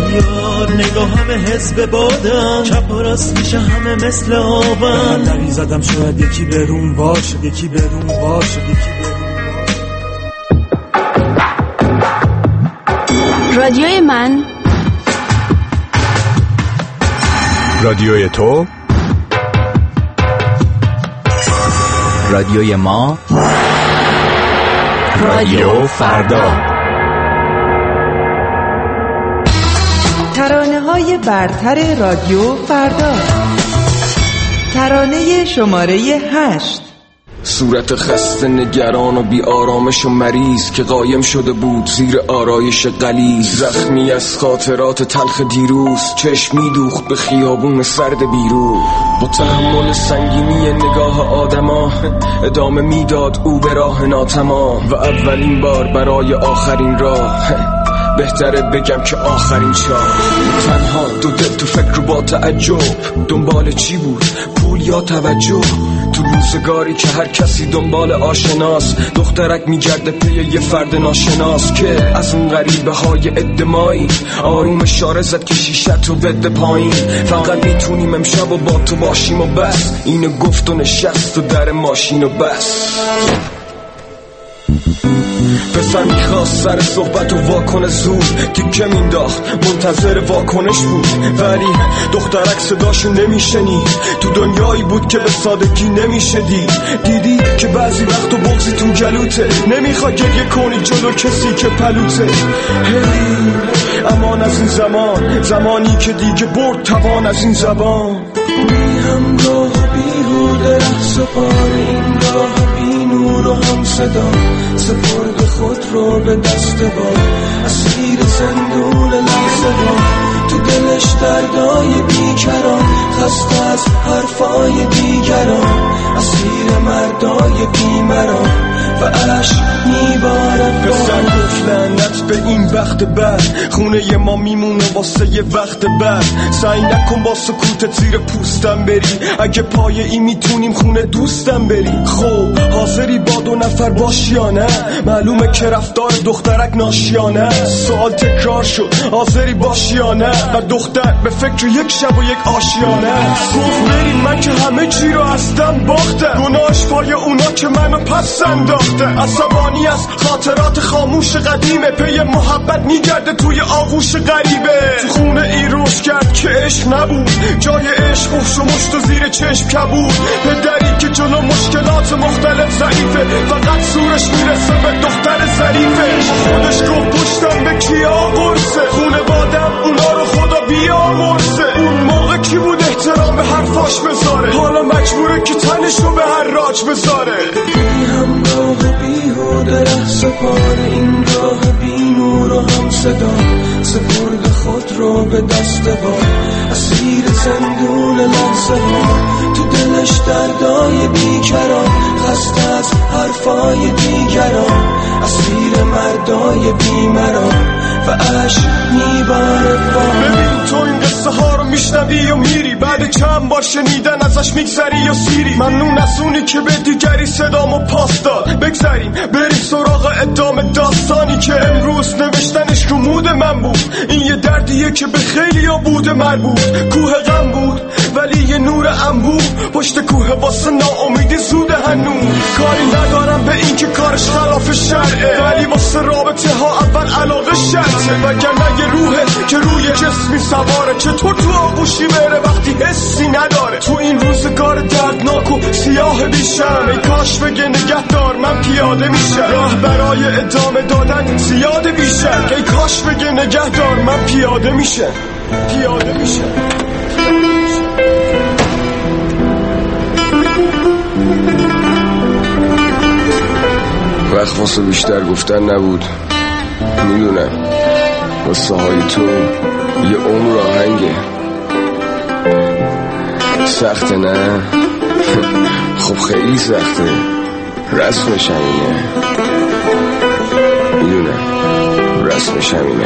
ایار نگاه همه حزب بادن، چپ و راست میشه همه مثل آبن. به هر دری زدم شاید یکی برون باشه، یکی برون باشه، یکی برون. رادیوی من، رادیوی تو، رادیوی ما، رادیو فردا. ترانه های برتر رادیو فردا. ترانه شماره هشت. صورت خسته نگران و بی آرامش و مریض که قایم شده بود زیر آرایش غلیظ. زخمی از خاطرات تلخ دیروز، چشم میدوخت به خیابون سرد بیرو. با تحمل سنگینی نگاه آدما ادامه میداد او به راه ناتمام. و اولین بار برای آخرین راه، بهتره بگم که آخرین چاه. تنها دو دل تو فکر و با تعجب، دنبال چی بود؟ پول یا توجه؟ تو روزگاری که هر کسی دنبال آشناس، دخترک میگرده پی یه فرد ناشناس که از اون غریبه های ادمایی آروم اشاره زد که شیشت رو بده پایین. فقط میتونیم امشب و با تو باشیم و بس. اینو گفت و نشست و در ماشین و بس. پسر میخواست سر صحبت و واکنه زود تیکه مینداخت، منتظر واکنش بود. ولی دخترک صداشو نمیشنید. تو دنیایی بود که به سادگی نمیشه دید. دیدی که بعضی وقت و بغضی تو گلوته، نمیخواد گریه کنی جلو کسی که پلوته. هی امان از این زمان، زمانی که دیگه برد توان از این زبان. همراه بیهوده ره سپار این راه بی نور و هم صدا، سپرد خود رو به دست با اسیر زندون لحظه با، تو دلش دردای بیکران، خسته از حرفای دیگران، اسیر مردای بیمران و عشق میباره. پسر گفت لعنت به این وقت بعد، خونه ما میمونه واسه یه وقت بعد، سعی نکن با سکوتت زیر پوستم بری، اگه پایه‌ای میتونیم خونه دوستم بری. خب حاضری با دو نفر باشی یا نه؟ معلومه که رفتار دخترک ناشیانه، سوال تکرار شد حاضری باشی یا نه؟ و دختر به فکر یک شب و یک آشیانه گفت بریم، من که همه چی رو هستم باختم، گناهش پای اونا که منو پس انداخته. عصبانی از خاطرات خاموش قدیمه، پی محبت میگرده توی آغوش غریبه. تو خونه ای روش کرد که عشق نبود، جای عشق افش و مشت و زیر چشم کبود. پدری که جلو مشکلات مختلف ضعیفه، فقط سورش میرسه به دختر ظریفه. خودش گفت پشتم به کیا برسه، خونه بادم اونا رو خدا بیامرزه. اون موقع کی بود احترام به حرفاش بذاره، حالا مجبوره که تنش رو به هر راج بذاره. بی همراه و بیهوده ره سپار این راه بی نور و هم صدا، سپرد خود رو به دست با اسیر زندون لحظه ها، تو دلش دردای بیکران، خسته از حرفای دیگران، اسیر مردای بیمران و عشق میباره. ببین تو این قصه ها رو میشنوی و میری، بعد چند بار شنیدن ازش میگذری و سیری. ممنون از اونی که به دیگری صدامو پاس داد. بگذاریم بریم سراغ ادامه داستانی که امروز نوشتنش رو مود من بود. این یه دردیه که به خیلی ها بوده مربوط، کوه غم بود ولی یه نور انبوه، پشت کوه واسه ناامیدی زوده هنوز. کاری ندارم به این که کارش خلاف شرعه، ولی واسه رابطه ها اول علاقه شرطه. وگرنه یه روحه که روی جسمی سواره، چطور تو آغوشی بره وقتی حسی نداره. تو این روزگار دردناک و سیاه بیشم، ای کاش بگه نگهدار من پیاده میشم. راه برای ادامه دادن زیاده بیشم، ای کاش بگه نگهدار من پیاده میشم. پیاده میشم. وقت واسه بیشتر گفتن نبود، میدونم واسه های تو یه عمر آهنگه. سخته نه؟ خب خیلی سخته، رسمش همینه. میدونم رسمش همینه.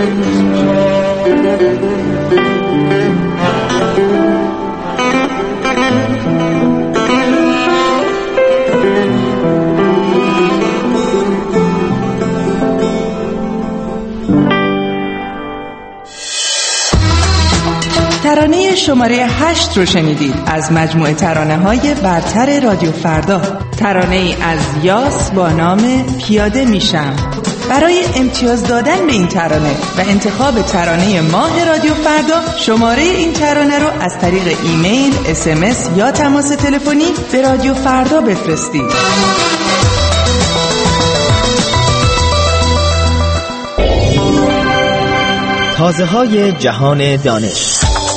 ترانه شماره هشت رو شنیدید از مجموعه ترانه های برتر رادیو فردا. ترانه ای از یاس با نام پیاده میشم. برای امتیاز دادن به این ترانه و انتخاب ترانه ماه رادیو فردا، شماره این ترانه رو از طریق ایمیل، اس ام اس یا تماس تلفنی به رادیو فردا بفرستید. تازه های جهان دانش.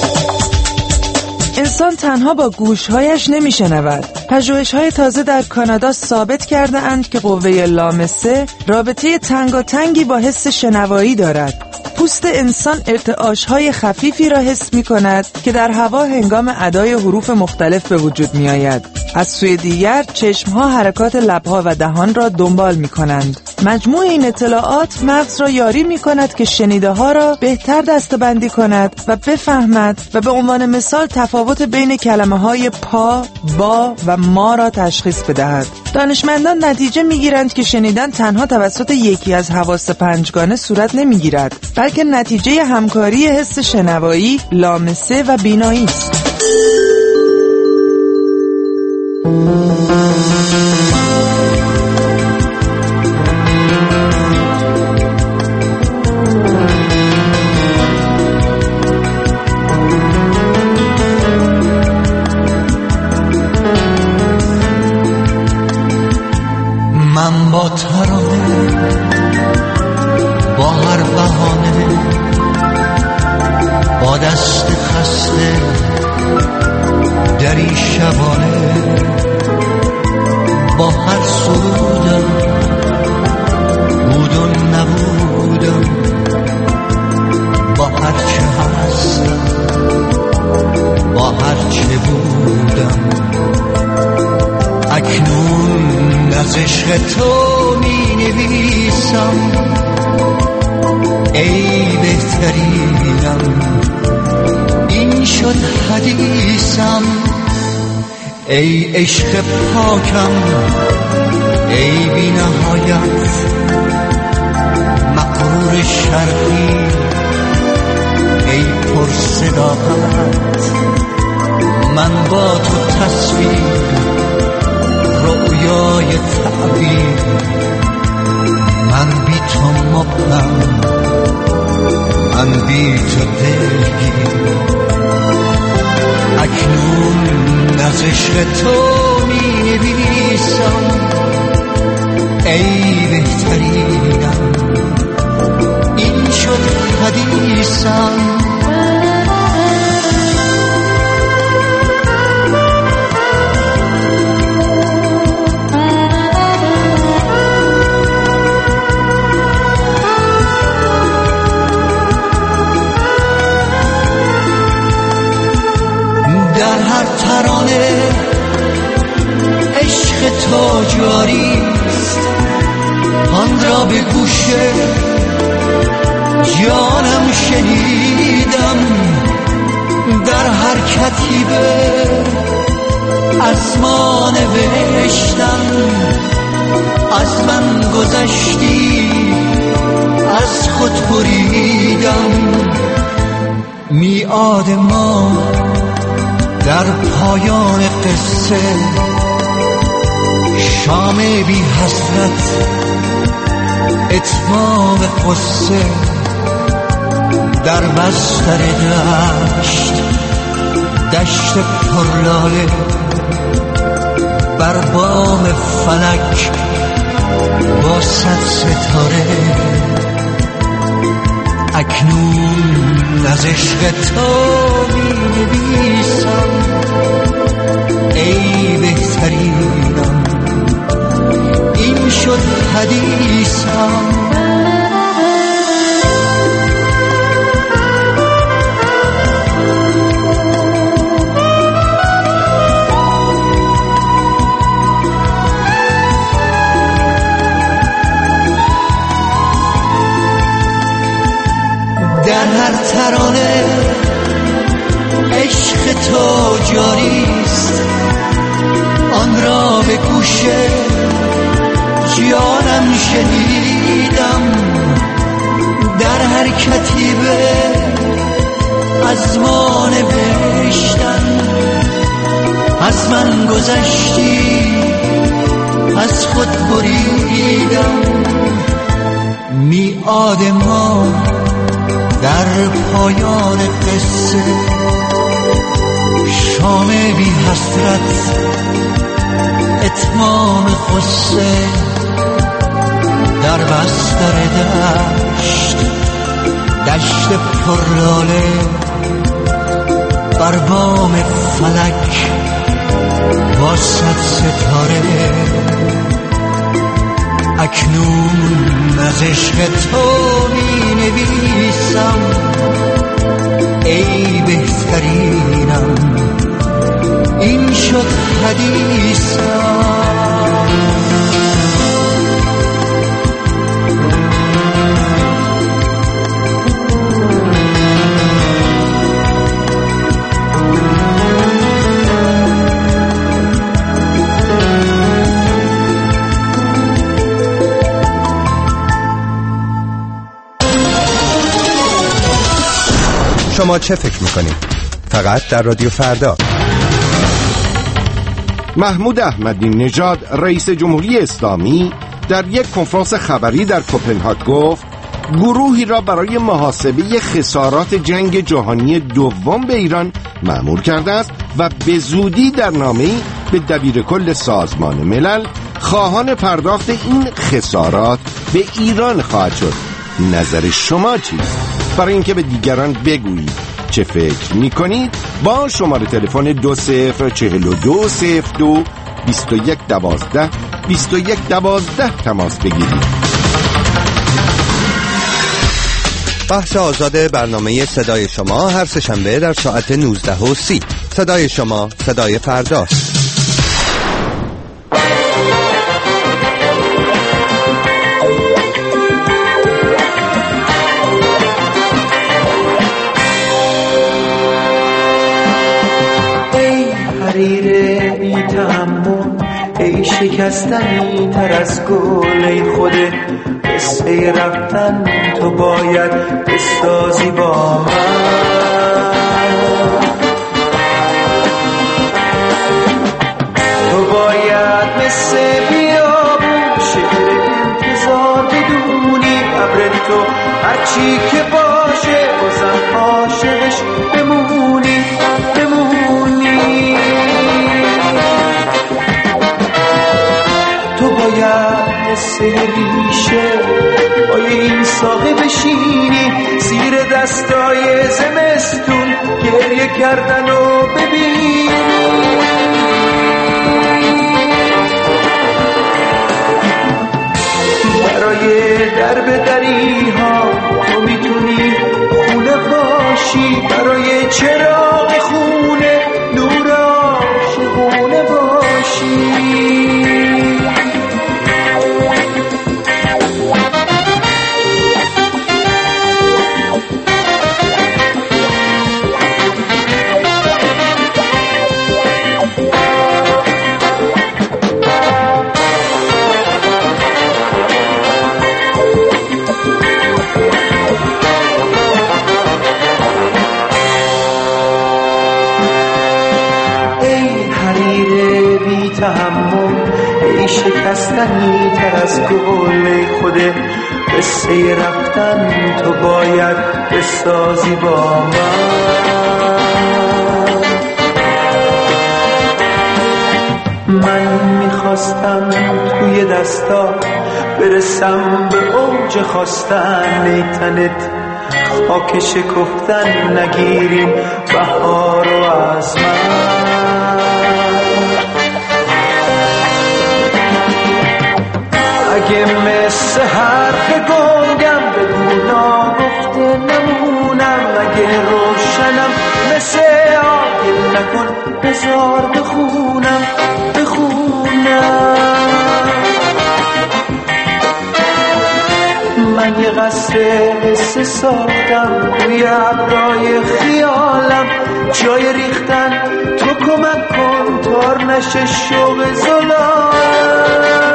انسان تنها با گوشهایش نمیشنود. پژوهش‌های تازه در کانادا ثابت کرده اند که قوه لامسه رابطه تنگاتنگی با حس شنوایی دارد. پوست انسان ارتعاش‌های خفیفی را حس می‌کند که در هوا هنگام ادای حروف مختلف به وجود می‌آید. از سوی دیگر چشم‌ها حرکات لب‌ها و دهان را دنبال می‌کنند. مجموع این اطلاعات مغز را یاری می‌کند که شنیده‌ها را بهتر دسته‌بندی کند و بفهمد و به عنوان مثال تفاوت بین کلمه‌های پا، با و ما را تشخیص بدهد. دانشمندان نتیجه می‌گیرند که شنیدن تنها توسط یکی از حواس پنجگانه صورت نمی‌گیرد، بلکه نتیجه همکاری حس شنوایی، لامسه و بینایی است. من با ترانه، با هر بهانه، با دست خسته دریش شبانه با هر سرودم بود و نبودم، با هر چه هستم با هر چه بودم، اکنون از عشق تو می نویسم ای بهترینم، این شد حدیثم ای عشق پاکم، ای بی نهایت مقهور شرقی، ای پر صداقت من با تو تصویر رویای تعبیر، من بی تو مبهم، من بی تو دلگیر، اکنون از عشق تو می نویسم ای بهترینم، این شد حدیثم. در هر ترانه عشق تو جاریست، آن را به گوش جانم شنیدم، در هر کتیبه از ما نوشتم، از من گذشتی از خود بریدم، میعاد ما در پایان قصه شام بی حسرت اتمام قصه، در بستر دشت دشت پرلاله، بر بام فلک با صد ستاره، اکنون از عشق تو می نویسم ای بهترینم، این شد حدیثم. در هر ترانه عشق تو جاریست، آن را به گوش جانم شنیدم، در هر کتیبه از ما نوشتن، از من گذشتی از خود بریدم، میعاد ما در پایان قصه شام بی حسرت اتمام قصه، در بستر دشت دشت پرلاله، بر بام فلک با صد ستاره، اکنون از عشق تو می نویسم ای بهترینم، این شد حدیثم. شما چه فکر میکنید؟ فقط در رادیو فردا. محمود احمدی نژاد رئیس جمهوری اسلامی در یک کنفرانس خبری در کپنهاگ گفت گروهی را برای محاسبه خسارات جنگ جهانی دوم به ایران مأمور کرده است و به زودی در نامه‌ای به دبیرکل سازمان ملل خواهان پرداخت این خسارات به ایران خواهد شد. نظر شما چیست؟ برای اینکه به دیگران بگویید چه فکر میکنید؟ با شماره تلفن دو صفر چهل و دو صفر دو بیست و یک دوازده بیست و یک دوازده تماس بگیرید. بحث آزاد برنامه صدای شما هر سه‌شنبه در ساعت نوزده و سی. صدای شما، صدای فرداست. ای حریر بی تحمل، ای شکستنی تر از گل، ای خوده قصه رفتن تو باید بسازی با من. تو باید مثل بیابون شعر انتظار بدونی، ابر تو هرچی که باشه بازم عاشقش بمونی بمونی. تو باید مثل ریشه پای این ساقه بشینی، زیر دستای زمستون گریه کردن و ببینی. برای درب دری ها تو میتونی خونه باشی، برای چراغ خونه نور عاشقونه باشی. ای شکستنی تر از گل، خوده قصه رفتن تو باید بسازی با من. من میخواستم توی دستا برسم به اوج خواستن، ای تنت خاک شکفتن نگیریم بهار و از من. اگه مثل حرف گنگم بگو ناگفته نمونم، اگه روشنم مثل آگل نکن بذار بخونم بخونم. من یه قصر قصه ساختم روی ابرای خیالم، جای ریختن تو کمک کن تار نشه شوق زلالم.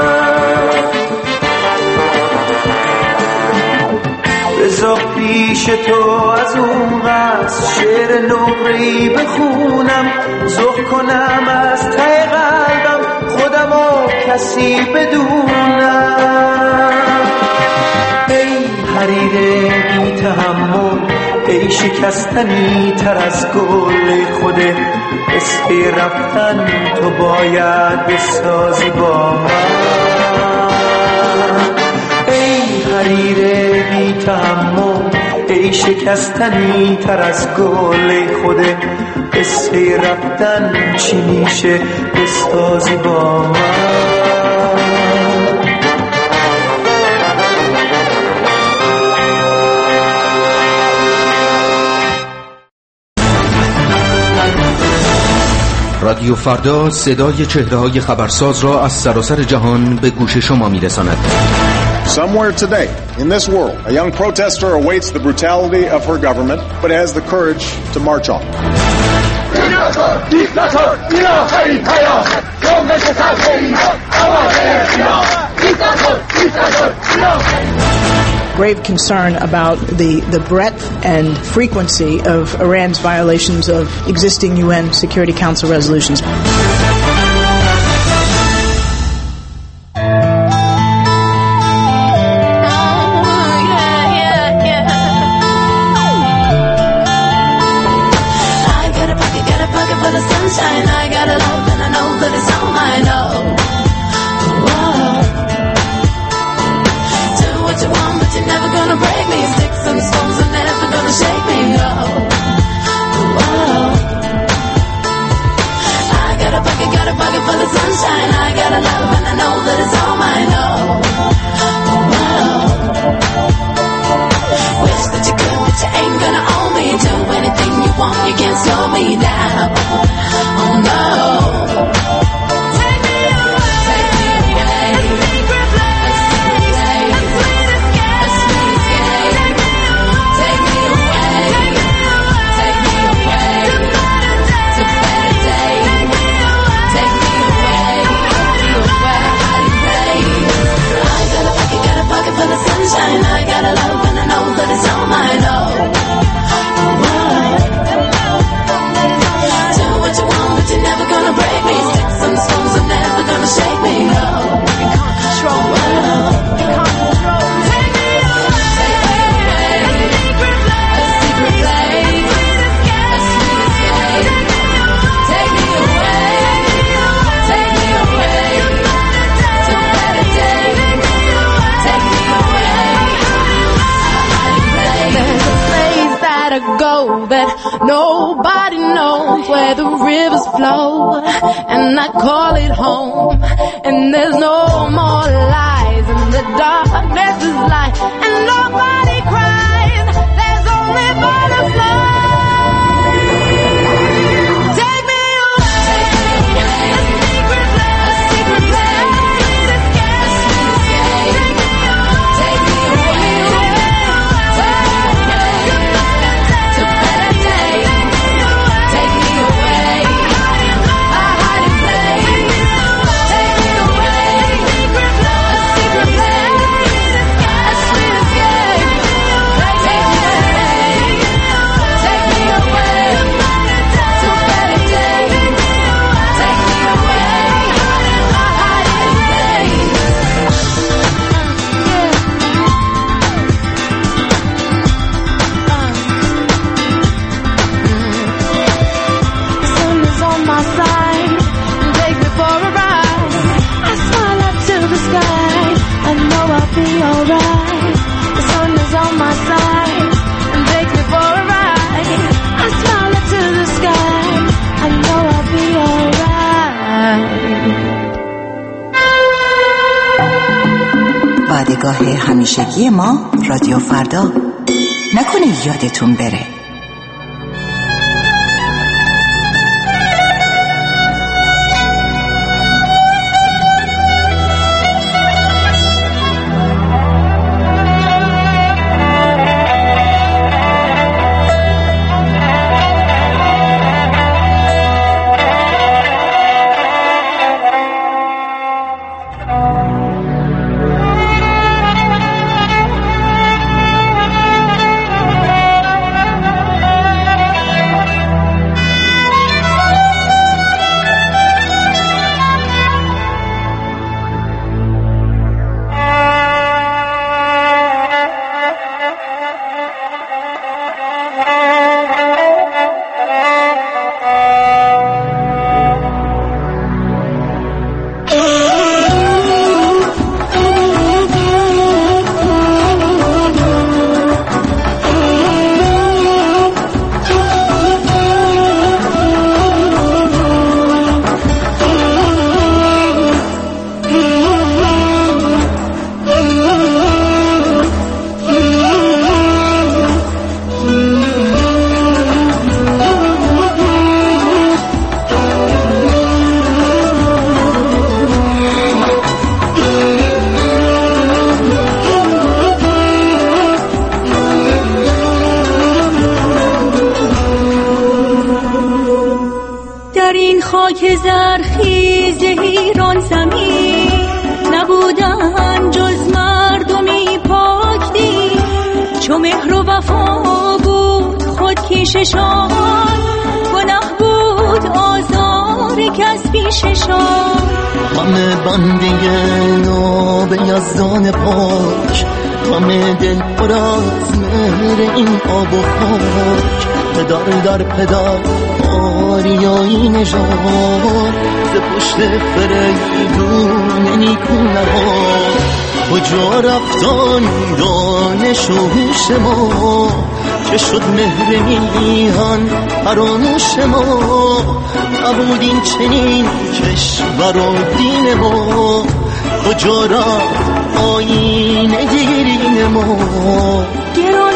بذار پیش تو از اون قصد شعر نقره‌ای بخونم، ذوق کنم از ته قلبم خودم و کسی بدونم. ای حریر بی تحمل، ای شکستنی تر از گل، خوده قصه رفتن تو باید بسازی با من. حریر بی تحمل، ای شکستنی تر از گل، خوده قصه رفتن چی میشه بسازی با من. رادیو فردا صدای چهره‌های خبرساز را از سراسر جهان به گوش شما میرساند. Somewhere today, in this world, a young protester awaits the brutality of her government, but has the courage to march on. Grave concern about the, the breadth and frequency of Iran's violations of existing U N Security Council resolutions. Never gonna break me, sticks and stones are never gonna shake me, no. got a love and I know that it's all mine. Oh, oh. Wish that you could, but you ain't gonna own me. Do anything you want, you can't slow me down. Oh no. I got a love and I know that it's all mine. Oh, do what you want, but you're never gonna break me. Sticks and stones are never gonna shake me. Oh, you can't control me. You can't control me. Take me away. Take me away. A secret place. A sweet escape. Take me away. Take me away. To a better day. Take me away. There's a place that I go that nobody knows, where the rivers flow, and I call it home. And there's no more lies, and the darkness is light, and nobody cries. There's only butterflies. Take me away. A secret place. A secret place. A sweet escape. Take me away. وعدهگاه همیشگی ما رادیو فردا. نکنه یادتون بره. خاک زرخیز ایران زمین نبودن جز مردمی پاک دین، چو مهر و وفا بود خود کیششان، گناه بود آزار کس پیششان. همه بنده ناب یزدان پاک، همه دل پر از مهر این آب و خاک. پدر در پدر آریایی نژاد، ز پشت فریدون نیکونهاد. کجا رفتن دانش و هوش ما که شد مهر میهن فراموش ما، نبود این چنین کشور و دین ما، کجا را آینه گیرین ما. گران